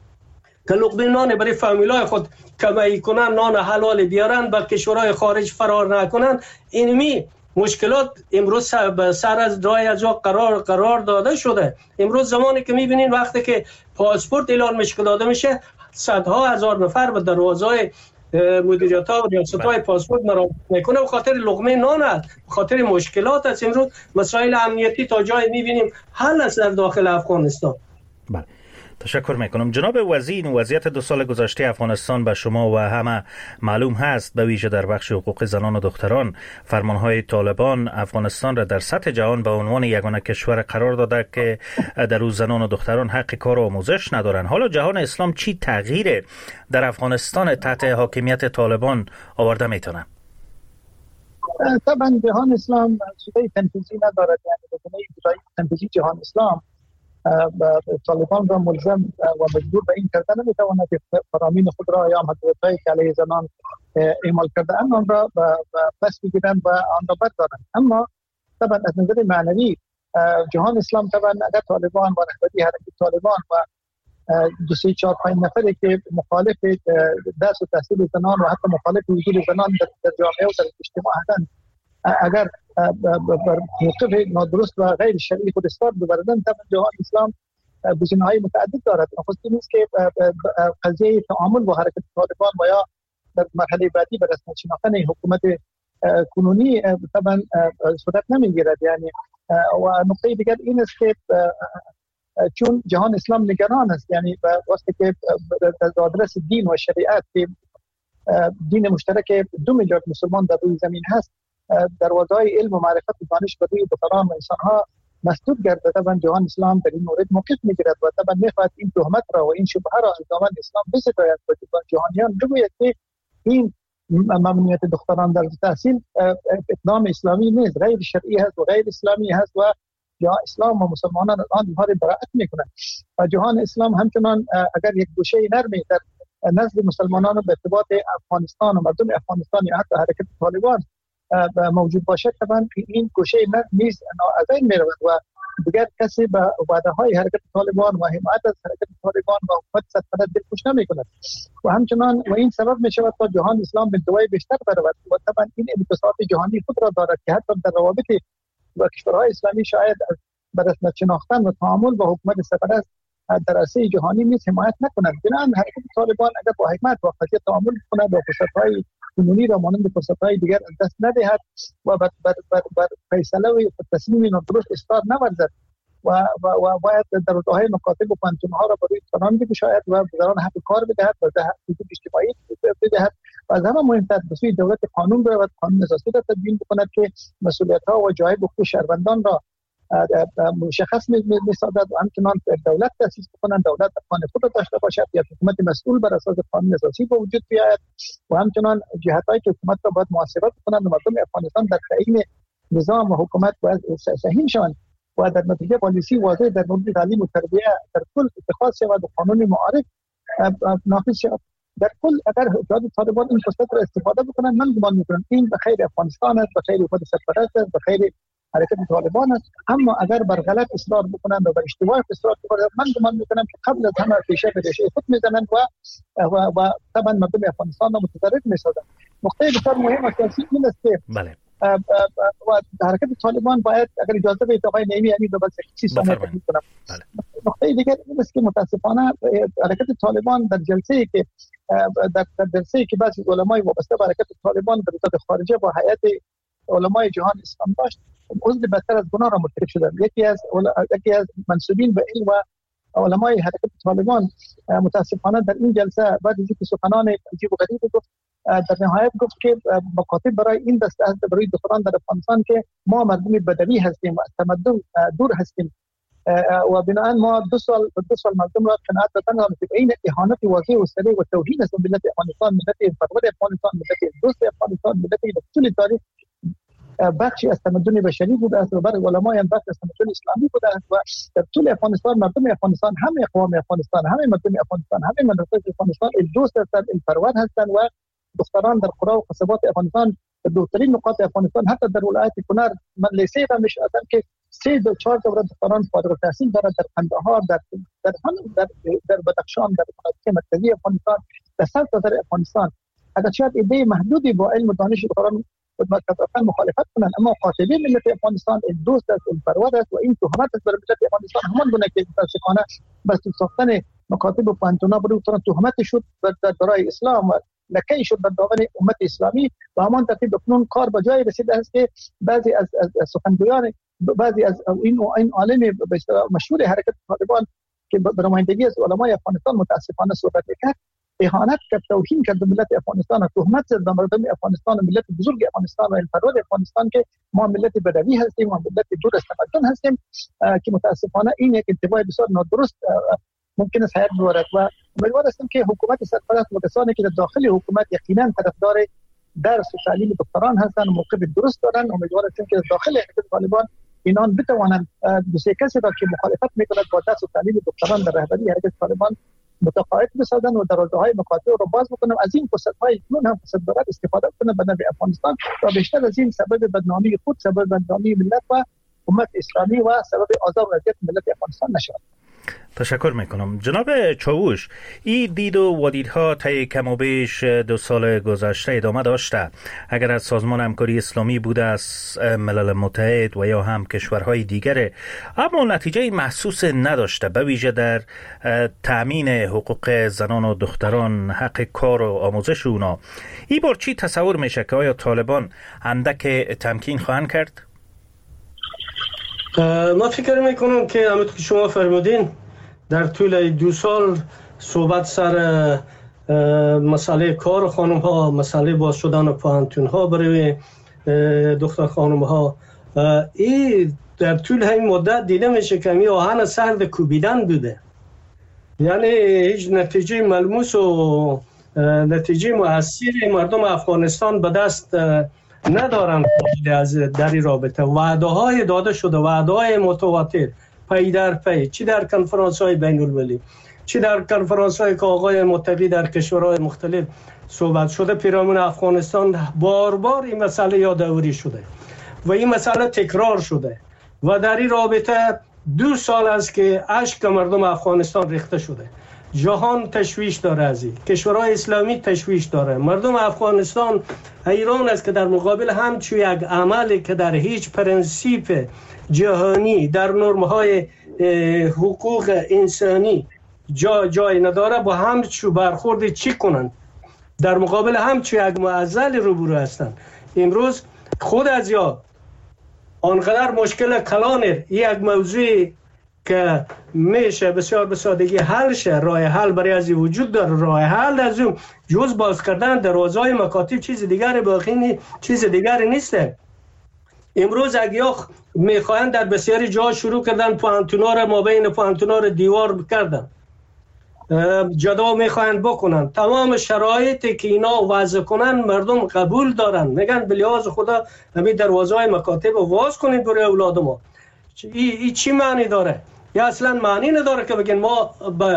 که لقمه نان برای فامیلای خود کمایی کنن، نان حلال بیارن، به کشورهای خارج فرار نکنن. اینمی مشکلات امروز سر از راه از جا قرار داده شده. امروز زمانی که میبینین وقتی که پاسپورت اعلان میشه داده میشه، صدها هزار نفر به دروازه‌های مدیریت‌ها و ریاست‌های پاسپورت مراجعه میکنه به خاطر لقمه نان است، به خاطر مشکلات است. امروز مسائل امنیتی تا جای می‌بینیم حل است در داخل افغانستان. بله، تشکر میکنم. جناب وزیر، وضعیت 2 سال گذشته افغانستان به شما و همه معلوم هست، به ویژه در بخش حقوق زنان و دختران. فرمانهای طالبان افغانستان را در سطح جهان به عنوان یگانه کشور قرار داده که در او زنان و دختران حق کار و آموزش ندارند. حالا جهان اسلام چی تغییر در افغانستان تحت حاکمیت طالبان آورده میتونه؟ طبعا جهان اسلام سوی تنفیذی ندارد، یعنی بکنه اجرایی تنفیذی جهان اسلام طالبان را ملزم و مجبور به این کرده نمیتواند که فرامین خود را یا محدودیت‌هایی که علیه زنان اعمال کرده آن را پس بگیرند و آن را بردارند. اما طبعا از نظر معنوی جهان اسلام طبعا اگر طالبان و رهبری حرکت طالبان و 2 3 4 5 نفری که مخالف درس و تحصیل زنان و حتی مخالف حضور زنان در جامعه و در اجتماع هستند، اگر بر موقف نادرست و غیر شرعی خود استاد ببردن، طبعا جهان اسلام گزینه‌های متعدد دارد. نخست این است که قضیه تعامل با حرکت طالبان و یا در مرحله بعدی به رسمیت شناختن حکومت کنونی طبعا صورت نمیگیرد. یعنی و نکته دیگر این است که چون جهان اسلام نگران است، یعنی وقتی که در آدرس دین و شریعت که دین مشترک 2 میلیارد مسلمان در روی زمین هست، دروازه‌های علم و معرفت و دانش به روی دختران و انسان‌ها مسدود گردد، طبعا جهان اسلام در این مورد موقف میگیرد و طبعا میخواهد این تهمت را و این شبهه را از دامن اسلام بستاید و جهانیان بگوید که این ممنوعیت دختران در تحصیل اقدام اسلامی نیست، غیر شرعی هست و غیر اسلامی هست و یا اسلام و مسلمانان آن اینها را براءت میکنند. و جهان اسلام همچنان اگر یک گوشه نرمی در نزد مسلمانان به ارتباط افغانستان و مردم افغانستان یا حتی حرکت طالبان موجود باشد، طبعا این گوشه نیز ناازین می رود و دیگر کسی به وعده های حرکت طالبان و حمایت از حرکت طالبان و حکومت سلطنت دلخوش نمی کند و همچنان و این سبب می شود تا جهان اسلام به دوای بیشتر برود و طبعا این انبساط جهانی خود را دارد که حتی در روابط و کشورهای اسلامی شاید به رسمیت شناختن و تعامل با حکومت سرپرست در عرصه جهانی نیز حمایت نکنند. بنابراین حرکت طالبان اگر با حکمت و قضیه تعامل کند و فرصت‌های کنونی را مانند فرصت‌های دیگر از دست ندهد و بر فیصله و تصمیم نادرست استاد نورزد و باید در راه مکاتب و پانتون‌ها را برای دختران بگشاید و دختران حق کار بدهد و حقوق اجتماعی بدهد و از همه مهمتر به سوی دولت قانون برود، قانون اساسی را تدوین بکند که مسئولیت‌ها و جای حقوق شهروندان را مشخص می‌سازد و همچنان دولت تأسیس بکنند، دولت قانون خود را داشته باشد یا حکومت مسئول بر اساس قانون اساسی به وجود بیاید و همچنان جهت‌هایی که حکومت را باید محاسبه کنند و مردم افغانستان در تعیین نظام و حکومت باید سهیم شوند و در نتیجه پالیسی واضح در مورد تعلیم و تربیت در کل اتخاذ شود و قانون معارف نافذ شود. در کل اگر حکومت طالبان این فرصت را استفاده بکنند، من گمان می‌کنم این به خیر افغانستان است، به خیر حکومت سرپرست است، به خیر حرکت طالبان است. اما اگر بر غلط اصرار بکنند و بر اشتباه اصرار بکنند، من گمان می‌کنم که قبل از همه پیشه به ریشه خود می‌زنند و طبعا مردم افغانستان را متضرر می‌سازند. نکته بسیار مهم و اساسی این است که و حرکت طالبان باید اگر اجازه بدید آقای نعیمی امید به 30 ثانیه تکمیل کنم. نکته دیگر این است که متاسفانه حرکت طالبان در جلسه‌ای که بعضی علمای وابسته به حرکت طالبان در وزارت خارجه با هیئت علمای جهان اسلام داشت، عضو بدتر از گناه را مرتکب شدند. یکی از منسوبین به این و علمای حرکت طالبان متاسفانه در این جلسه بعد از اینکه سخنان عجیب و غریب گفت، در نهایت گفت که مکاتب برای این دسته است برای دختران در افغانستان که ما مردم بدوی هستیم و از تمدن دور هستیم و بنابراین ما دو سال مردم را قناعت دادن که این اهانت واضح و صریح و توهین است ملت افغانستان، ملت پرور افغانستان، ملت دوست افغانستان، ملتی در طول تاریخ بخشی از تمدن بشری بوده است و برای علمای هم بخشی از تمدن اسلامی بوده است و در طول افغانستان مردم افغانستان، همه اقوام افغانستان، همه مردم افغانستان، همه مناطق افغانستان دوست هستند، پرور هستند و دختران در قرى و قصبات افغانستان در دورترین نقاط افغانستان حتی در ولایت کنر من لیسه را میشناسم که 3 تا 4 دوره دختران فارغ التحصیل دارند در قندهار، در بدخشان، در مناطق مرکزی افغانستان، در سرتاسر افغانستان. اگر شاید ایده محدودی با علم و دانش دختران مخالفت کنند، اما قاطبه ملت افغانستان دوست است، پرور است و این تهمت است بر ملت افغانستان همان گونه که متاسفانه بس ساختن مکاتب و پانتونا برای تهمت شد برای اسلام و لکه شد بر دامن امت اسلامی و همان ترتیب اکنون کار به جای رسیده است که بعضی از سخنگویان، بعضی از این عالم مشهور حرکت طالبان که به نمایندگی از علمای افغانستان متاسفانه صحبت کرد، اهانت کرد، توهین کرد به ملت افغانستان و تهمت زد به مردم افغانستان و ملت بزرگ افغانستان و پرور افغانستان که ما ملت بدوی هستیم و ملت دور از تمدن هستیم که متاسفانه این یک انتباه بسیار نادرست ممکن است حیات ببرد و امیدوار هستم که حکومت سرپرست و کسانی که در داخل حکومت یقینا طرفدار درس و تعلیم دختران هستند و موقف درست دارند، امیدوار هستم که داخل حرکت طالبان اینان بتوانند دوسیه کسی را که مخالفت میکند با درس و تعلیم دختران در رهبری حرکت طالبان متقاعد بسازند و دروازه‌های مکاتب را باز بکنند، از این فرصت‌های کنون هم فرصت دارد استفاده کنند به نفع افغانستان و بیشتر از این سبب بدنامی خود، سبب بدنامی ملت و امت اسلامی و سبب آزار و اذیت ملت افغانستان نشود. تشکر میکنم. جناب چاوش، این دید و وادیدها طی کم و بیش 2 سال گذشته ادامه داشته. اگر از سازمان همکاری اسلامی بوده، از ملل متحد و یا هم کشورهای دیگره، اما نتیجه محسوس نداشته، به ویژه در تأمین حقوق زنان و دختران، حق کار و آموزش اونا. این بار چی تصور میشه که آیا طالبان اندک تمکین خواهند کرد؟ ما فکر میکنم که همونطور که شما فرمودین در طول 2 سال صحبت سر مسئله کار خانم ها، مسئله باز شدن پانتون ها برای دختر خانم ها، این در طول این مدت دیده میشه که می آهن سرد کوبیدن بوده، یعنی هیچ نتیجه ملموس و نتیجه مؤثری مردم افغانستان به دست ندارن از در رابطه. وعده های داده شده، وعده های متواتر پی در پی، چی در کنفرانس های بین المللی، چی در کنفرانس های که آقای متقی در کشورهای مختلف صحبت شده، پیرامون افغانستان بار بار این مسئله یادآوری شده و این مسئله تکرار شده و در این رابطه 2 سال است که اشک مردم افغانستان ریخته شده. جهان تشویش داره، از این کشورهای اسلامی تشویش داره. مردم افغانستان حیران است که در مقابل همچون یک عملی که در هیچ پرنسیپ جهانی در نرم‌های حقوق انسانی جای نداره، با همچون برخورد چی کنند؟ در مقابل همچون یک معضل روبرو هستند. امروز خود از یا آنقدر مشکل کلانر یک موضوع که میشه بسیار به سادگی حل شه. راه حل برای از وجود داره. راه حل از اون جز باز کردن دروازه‌های مکاتب چیز دیگری باقی چیز دیگری نیسته. امروز اگه میخواین در بسیاری جا شروع کردن پوانتونا را ما بین پوانتونا را دیوار کردن، جدا میخواین بکنن. تمام شرایطی که اینا وضع کنن مردم قبول دارن، میگن به لحاظ خدا همین دروازه های مکاتب واز کنید برای اولاد ما. این چی معنی داره؟ یا اصلا معنی نداره که بگن ما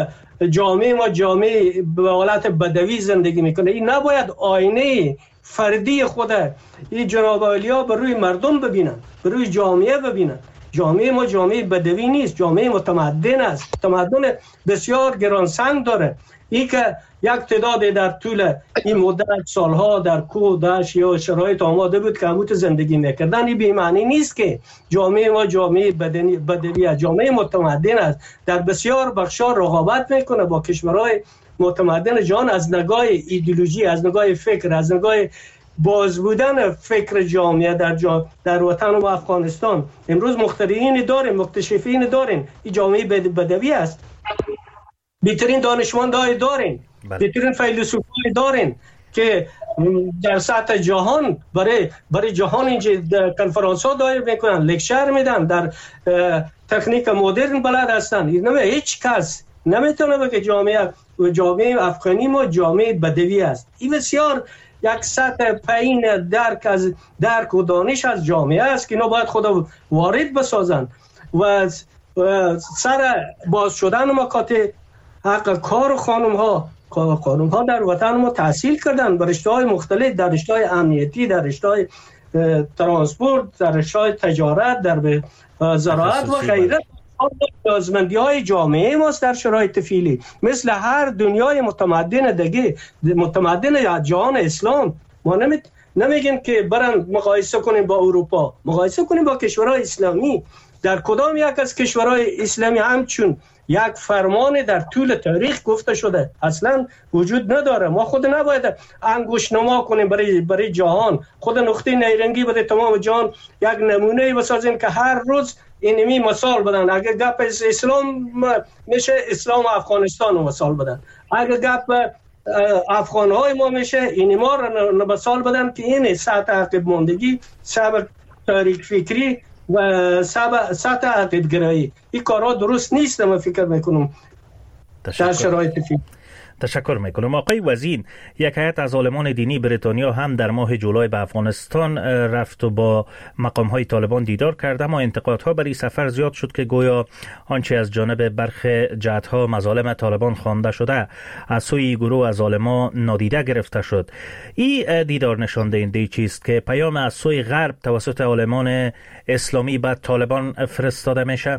جامعه به حالت بدوی زندگی میکنه. این نباید آینه فردی خوده این جناب عالیا بر روی مردم ببینن، بر روی جامعه ببینن. جامعه ما جامعه بدوی نیست، جامعه متمدن است. تمدن بسیار گرانسنگ داره. این که یک تعداد در طول این مدت سالها در کوه دشت یا شرایط آماده بود که هموت زندگی میکردن، این بی‌معنی نیست که جامعه ما جامعه بدوی است. جامعه متمدن است، در بسیار بخشا رقابت میکنه با کشورهای متمدن جهان از نگاه ایدئولوژی، از نگاه فکر، از نگاه باز بودن فکر جامعه در وطن و افغانستان. امروز مخترعین داریم، مکتشفین داریم. این جامعه بدوی است. بهترین دانشمندای داریم، بهترین فیلسوفای داریم که در سطح جهان برای جهان اینجا کنفرانس ها دایر میکنن، لکچر میدن، در تکنیک مدرن بلد هستن. هیچ کس نمیتونه بگه جامعه افغانی ما جامعه بدوی است. این بسیار یک سطح پایین درک و دانش از جامعه است که اینا باید خدا وارد بسازن و سر باز شدن مکاتب حق کار خانم ها در وطن ما تحصیل کردن به رشته‌های مختلف، در رشته‌های امنیتی، در رشته‌های ترانسپورت، در رشته‌های تجارت، در زراعت و غیره. نیازمندی‌های جامعه ماست در شرایط فعلی، مثل هر دنیای متمدن دیگه، متمدن جهان اسلام. ما نمیگیم که برن مقایسه کنیم با اروپا، مقایسه کنیم با کشورهای اسلامی. در کدام یک از کشورهای اسلامی همچون یک فرمان در طول تاریخ گفته شده اصلا وجود نداره. ما خود نباید انگوش نما کنیم برای جهان، خود نقطه نیرنگی برای تمام جهان یک نمونه بسازیم که هر روز اینمی مثال بدن. اگر گپ اسلام میشه اسلام افغانستان رو مثال بدن، اگر گپ افغانهای ما میشه این ما رو مثال بدن که این سطح عقب ماندگی، سطح تاریک فکری و سطح عقب گرایی، این کارها درست نیست. من فکر میکنم در شرایط فعلی. تشکر میکنم. آقای وزین، یک هیئت از عالمان دینی بریتانیا هم در ماه جولای به افغانستان رفت و با مقام های طالبان دیدار کرد، اما انتقادها بر این سفر زیاد شد که گویا آنچه از جانب برخی جهت‌ها مظالم طالبان خوانده شده از سوی گروه از عالمان نادیده گرفته شد. این دیدار نشان دهنده چیست که پیام از سوی غرب توسط عالمان اسلامی به طالبان فرستاده میشه؟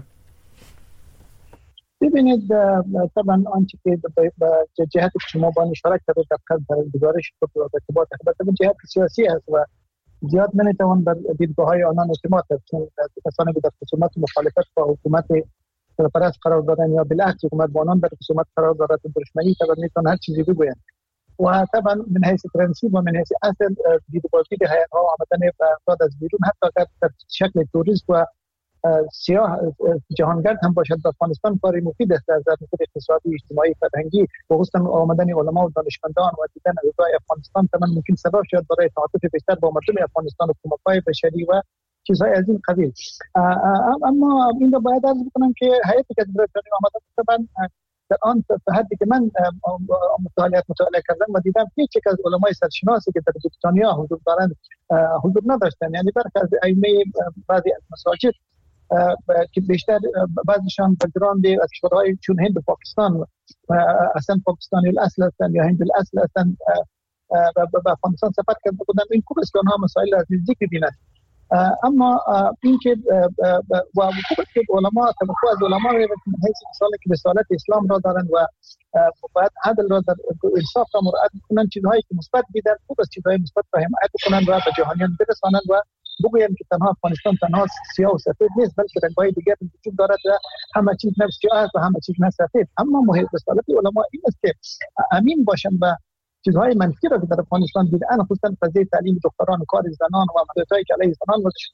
ببینید طبعا آنچه که به جهت شما با اشاره کردید در گزارش ارتباط به جهت سیاسی است و زیاد نمیتوان بر دیدگاه‌های آنان اعتماد کرد، چون کسانی که در خصومت مخالفت با حکومت سرپرست قرار دارن یا بالعکس حکومت با آنان در خصومت قرار دارد و دشمنی طبعا میتونن هر چیزی بگویند و طبعا من حیث پرنسیپ و من حیث اصل دیدبازی به هیئت‌ها و آمدن افراد از بیرون حتی در شکل توریست و سیاه جهانگرد هم باشد در افغانستان کاری مفید است در نظر اقتصادی، اجتماعی، فرهنگی، خصوصا آمدن علما و دانشمندان و دیدن اوضاع افغانستان طبعا ممکن سبب شد برای تعاطف بیشتر با مردم افغانستان و کمک‌های بشری و چیزهای از این قبیل. اما این رو باید عرض بکنم که هیئتی که از بریتانیا آمده طبعا در آن حدی که من مطالعه کردم و دیدم هیچ یک از علمای سرشناسی که در بریتانیا حضور دارند حضور نداشتن. یعنی برخی از ائمه بعضی از مساجد که بیشتر بعضیشان بک‌گراند از کشورهای چون هند و پاکستان اصلا پاکستانی الاصل هستند یا هند الاصل هستند به افغانستان سفر کرده بودند. این خوب است که آنها مسائل از نزدیک ببینند. اما این که و خوب است که علما توقع از علما می‌رسند حیث کسانی که رسالت اسلام را دارند و باید عدل را در انصاف را مراعات کنند، چیزهایی که مثبت دیدن خوب است چیزهای مثبت را حمایت کنند و به جهانیان برسانند و بگویم که تنها افغانستان تنها سیاه و سفید نیست، بلکه رنگ‌های دیگر وجود دارد و همه چیز نه سیاه است و همه چیز نه سفید. اما مهم رسالت علما این است که امین باشند و چیزهای منفی را که در افغانستان دیدن، خصوصا قضیه تعلیم دختران و کار زنان و مدرسه‌ای که علیه زنان وضع شده است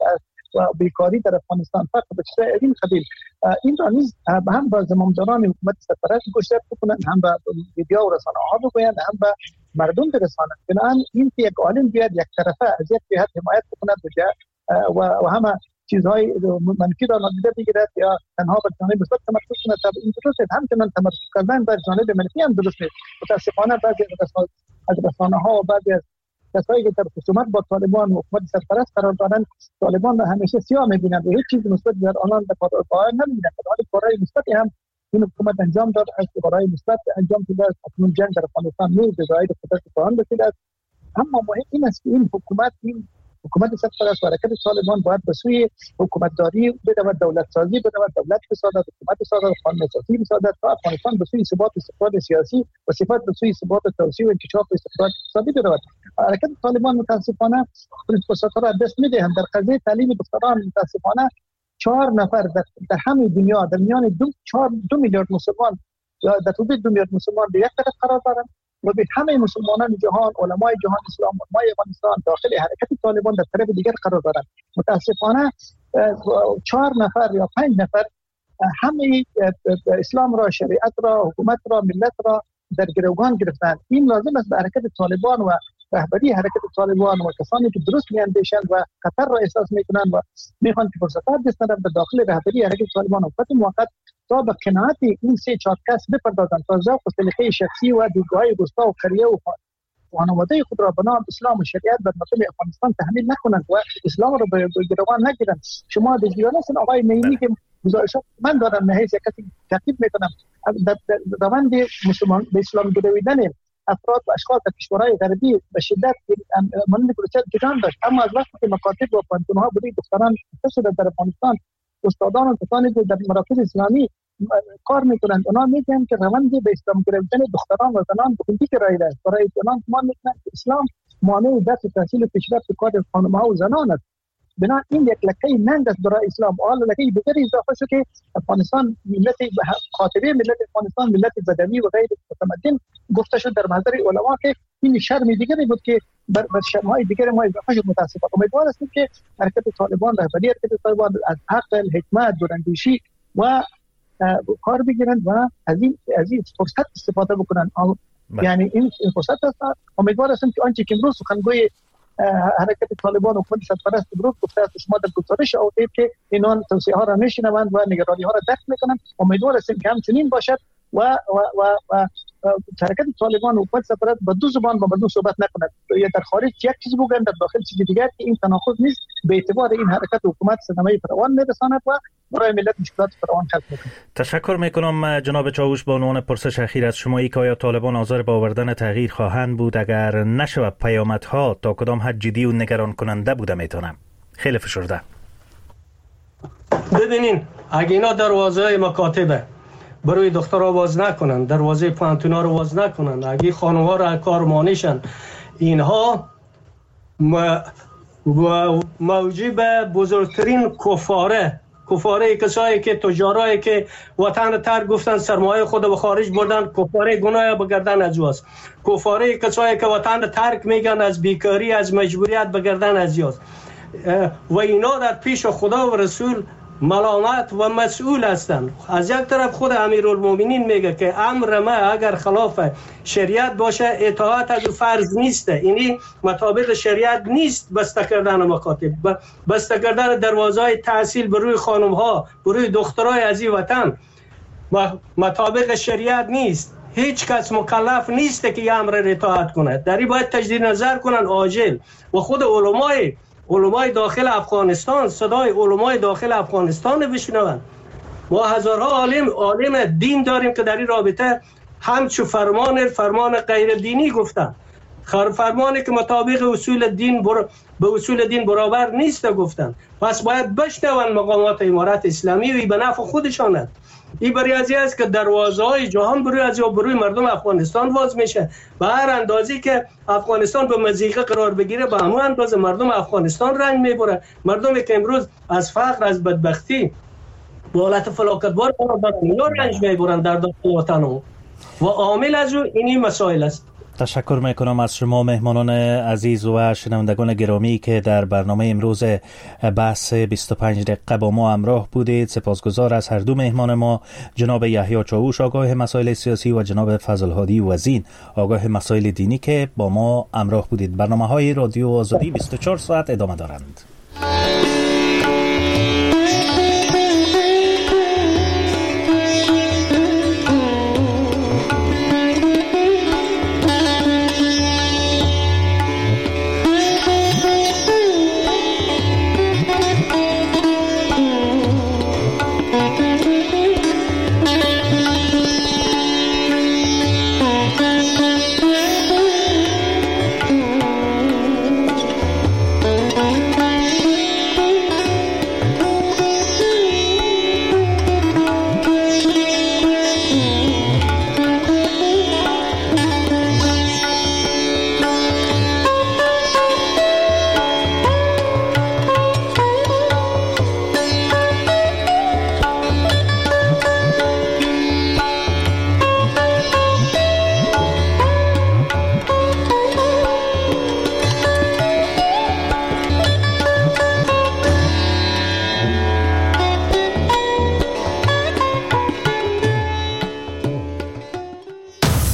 و بیکاری در افغانستان فقط به چیزای این قبیل این را نیز هم با زمامداران حکومت سرپرست گوشت بکنن، هم به میدیا و رسانه ها بگویند، هم به مردم برسانند. بنابراین این که یک عالم بیاد یک طرفه از یک جهت حمایت بکند و همه چیزهای منفی را نادیده بگیرد یا تنها بر جانب مثبت تمرکز کند، تا این درست است. همچنان تمرکز کردن بر جانب منفی هم درست است. متاسفانه بعضی از رسانه ها و بعضی از کسایی که در خصومت با طالبان و حکومت سرپرست قرار دارند طالبان را همیشه سیاه می‌بینند و هیچ چیز مثبت در آنان کار نمی‌بینند. در حالی کارهای مثبتی هم این حکومت انجام داد، از کارهای مثبت انجام شده است. اکنون جنگ در افغانستان نیز به ظاهر قدرت پایان رسیده است. اما مهم این است که این حکومت سرپرست و حرکت طالبان باید به سوی حکومتداری بدود، دولت سازی بدود، دولت بسازد، حکومت بسازد، قانون اساسی بسازد تا افغانستان به سوی ثبات استقرار سیاسی و صفات به سوی ثبات توسعه و انکشاف استقرار اقتصادی برود. حرکت طالبان متاسفانه فرصت‌ها را دست می‌دهند. در قضیه تعلیم دختران متاسفانه 4 نفر در همه دنیا در میان 2 میلیارد مسلمان یا در حدود 2 میلیارد مسلمان به یک طرف قرار دارند و به همه مسلمانان جهان، علمای جهان اسلام، علمای افغانستان داخل حرکت طالبان در طرف دیگر قرار دارند. متاسفانه 4 نفر یا 5 نفر همه اسلام را، شریعت را، حکومت را، ملت را در گروگان گرفتند. این لازم است به حرکت طالبان و رهبری حرکت طالبان و کسانی که درست میاندیشند و خطر را احساس میکنند و میخوان که فرصتات دست ندهند به داخل رهبری حرکت طالبان و وقت موقت تا به قناعت این 3-4 کس بپردازند تا ذوق و سلیقه شخصی و دیدگاه‌های روستا و قریه و خانواده خود را به نام اسلام و شریعت در مقام افغانستان تحمیل نکنند و اسلام را به گروگان نگیرند. شما دژیان هستین آقای نعیمی که گزارشات من دارم نه هیچ کسی تاکید میکنم در روند مسلمان به اسلام گرویدن افراد و اشخاص در کشورهای غربی به شدت مانند پروسه جان داشت، اما از وقتی که مکاتب و پانتون‌ها برای دختران شده در افغانستان استادان و کسانی که در مراکز اسلامی کار میکنند اونا میگن که روند به اسلام گرفتن دختران و زنان بخوندی که رایده است. برای زنان ما میگن که اسلام مانع درس تحصیل و پیشرفت کار خانم‌ها و زنان است. بنا این یک لکه ننگ است برای اسلام. حالا لکه دیگری اضافه شد که افغانستان ملت خاطبه ملت افغانستان ملت بدوی و غیر متمدن گفته شد در محضر علما که این شرم دیگری بود که بر شرم‌های دیگر ما اضافه شد. متاسفانه امیدوار هستیم که حرکت طالبان رهبری حرکت طالبان از عقل، حکمت، دوراندیشی و کار بگیرند و از این فرصت استفاده بکنند. یعنی این فرصت است. امیدوار هستیم که آنچه که امروز سخنگوی حرکت طالبان و حکومت سرپرست درست گفته است شما در گزارش آورید که اینان توصیه ها را میشنوند و نگرانی ها را درک میکنند. امیدوار هستیم که همچنین باشد و حرکت طالبان و حکومت سرپرست با 2 زبان با مردم صحبت نکند. یا در خارج یک چیز بگن در داخل چیز دیگر که این تناقض نیست. به اعتبار این حرکت حکومت صدمه فراوان میرساند و برای ملت مشکلات فراوان خلق میکنه. تشکر میکنم جناب چاوش. به عنوان پرسش اخیر از شما که آیا طالبان حاضر به آوردن تغییر خواهند بود اگر نشود پیامدها تا کدام حد جدی و نگران کننده بوده میتونم؟ خیلی فشرده. ببینین اگه اینا دروازه مکاتبه برای دخترها باز نکنن، دروازه پانتونا رو باز نکنن، اگه خانم‌ها را کار مانیشن، اینها موجب بزرگترین کفاره کسایی که تجارایی که وطن ترک گفتن سرمایه خود به خارج بردن، کفاره گناه به گردن از اوست. کفاره کسایی که وطن ترک میگن از بیکاری از مجبوریت به گردن از اوست. و اینا در پیش خدا و رسول ملامت و مسئول هستند. از یک طرف خود امیرالمومنین میگه که امر ما اگر خلاف شریعت باشه اطاعت از فرض نیست. اینی مطابق شریعت نیست بسته کردن مکاتب، بسته کردن دروازهای تحصیل بروی خانم ها بروی دخترای از این وطن مطابق شریعت نیست. هیچ کس مکلف نیست که این امر را اطاعت کنه. در این باید تجدید نظر کنن عاجل. و خود علمای داخل افغانستان صدای علمای داخل افغانستان بشنوند. ما هزارها عالم دین داریم که در این رابطه همچو فرمان غیر دینی گفتن، فرمانی که مطابق اصول دین به اصول دین برابر نیست گفتن. پس باید بشنوند مقامات امارت اسلامی و به نفع خودشانند. این برای ازی است که دروازه‌های جهان بروی مردم افغانستان باز میشه. به هر اندازی که افغانستان به مضیقه قرار بگیره به همون اندازه مردم افغانستان رنج میبره. مردمی که امروز از فقر از بدبختی به حالت فلاکتبار قرار دارن اینا رنج میبرن در داخل وطن و عامل از اینی مسائل است. تشکر میکنم از شما مهمانان عزیز و شنوندگان گرامی که در برنامه امروز بحث 25 دقیقه با ما همراه بودید. سپاسگزار از هر دو مهمان ما، جناب یحیی چاووش آگاه مسائل سیاسی و جناب فضل هادی وزین آگاه مسائل دینی که با ما همراه بودید. برنامه‌های رادیو آزادی 24 ساعت ادامه دارند.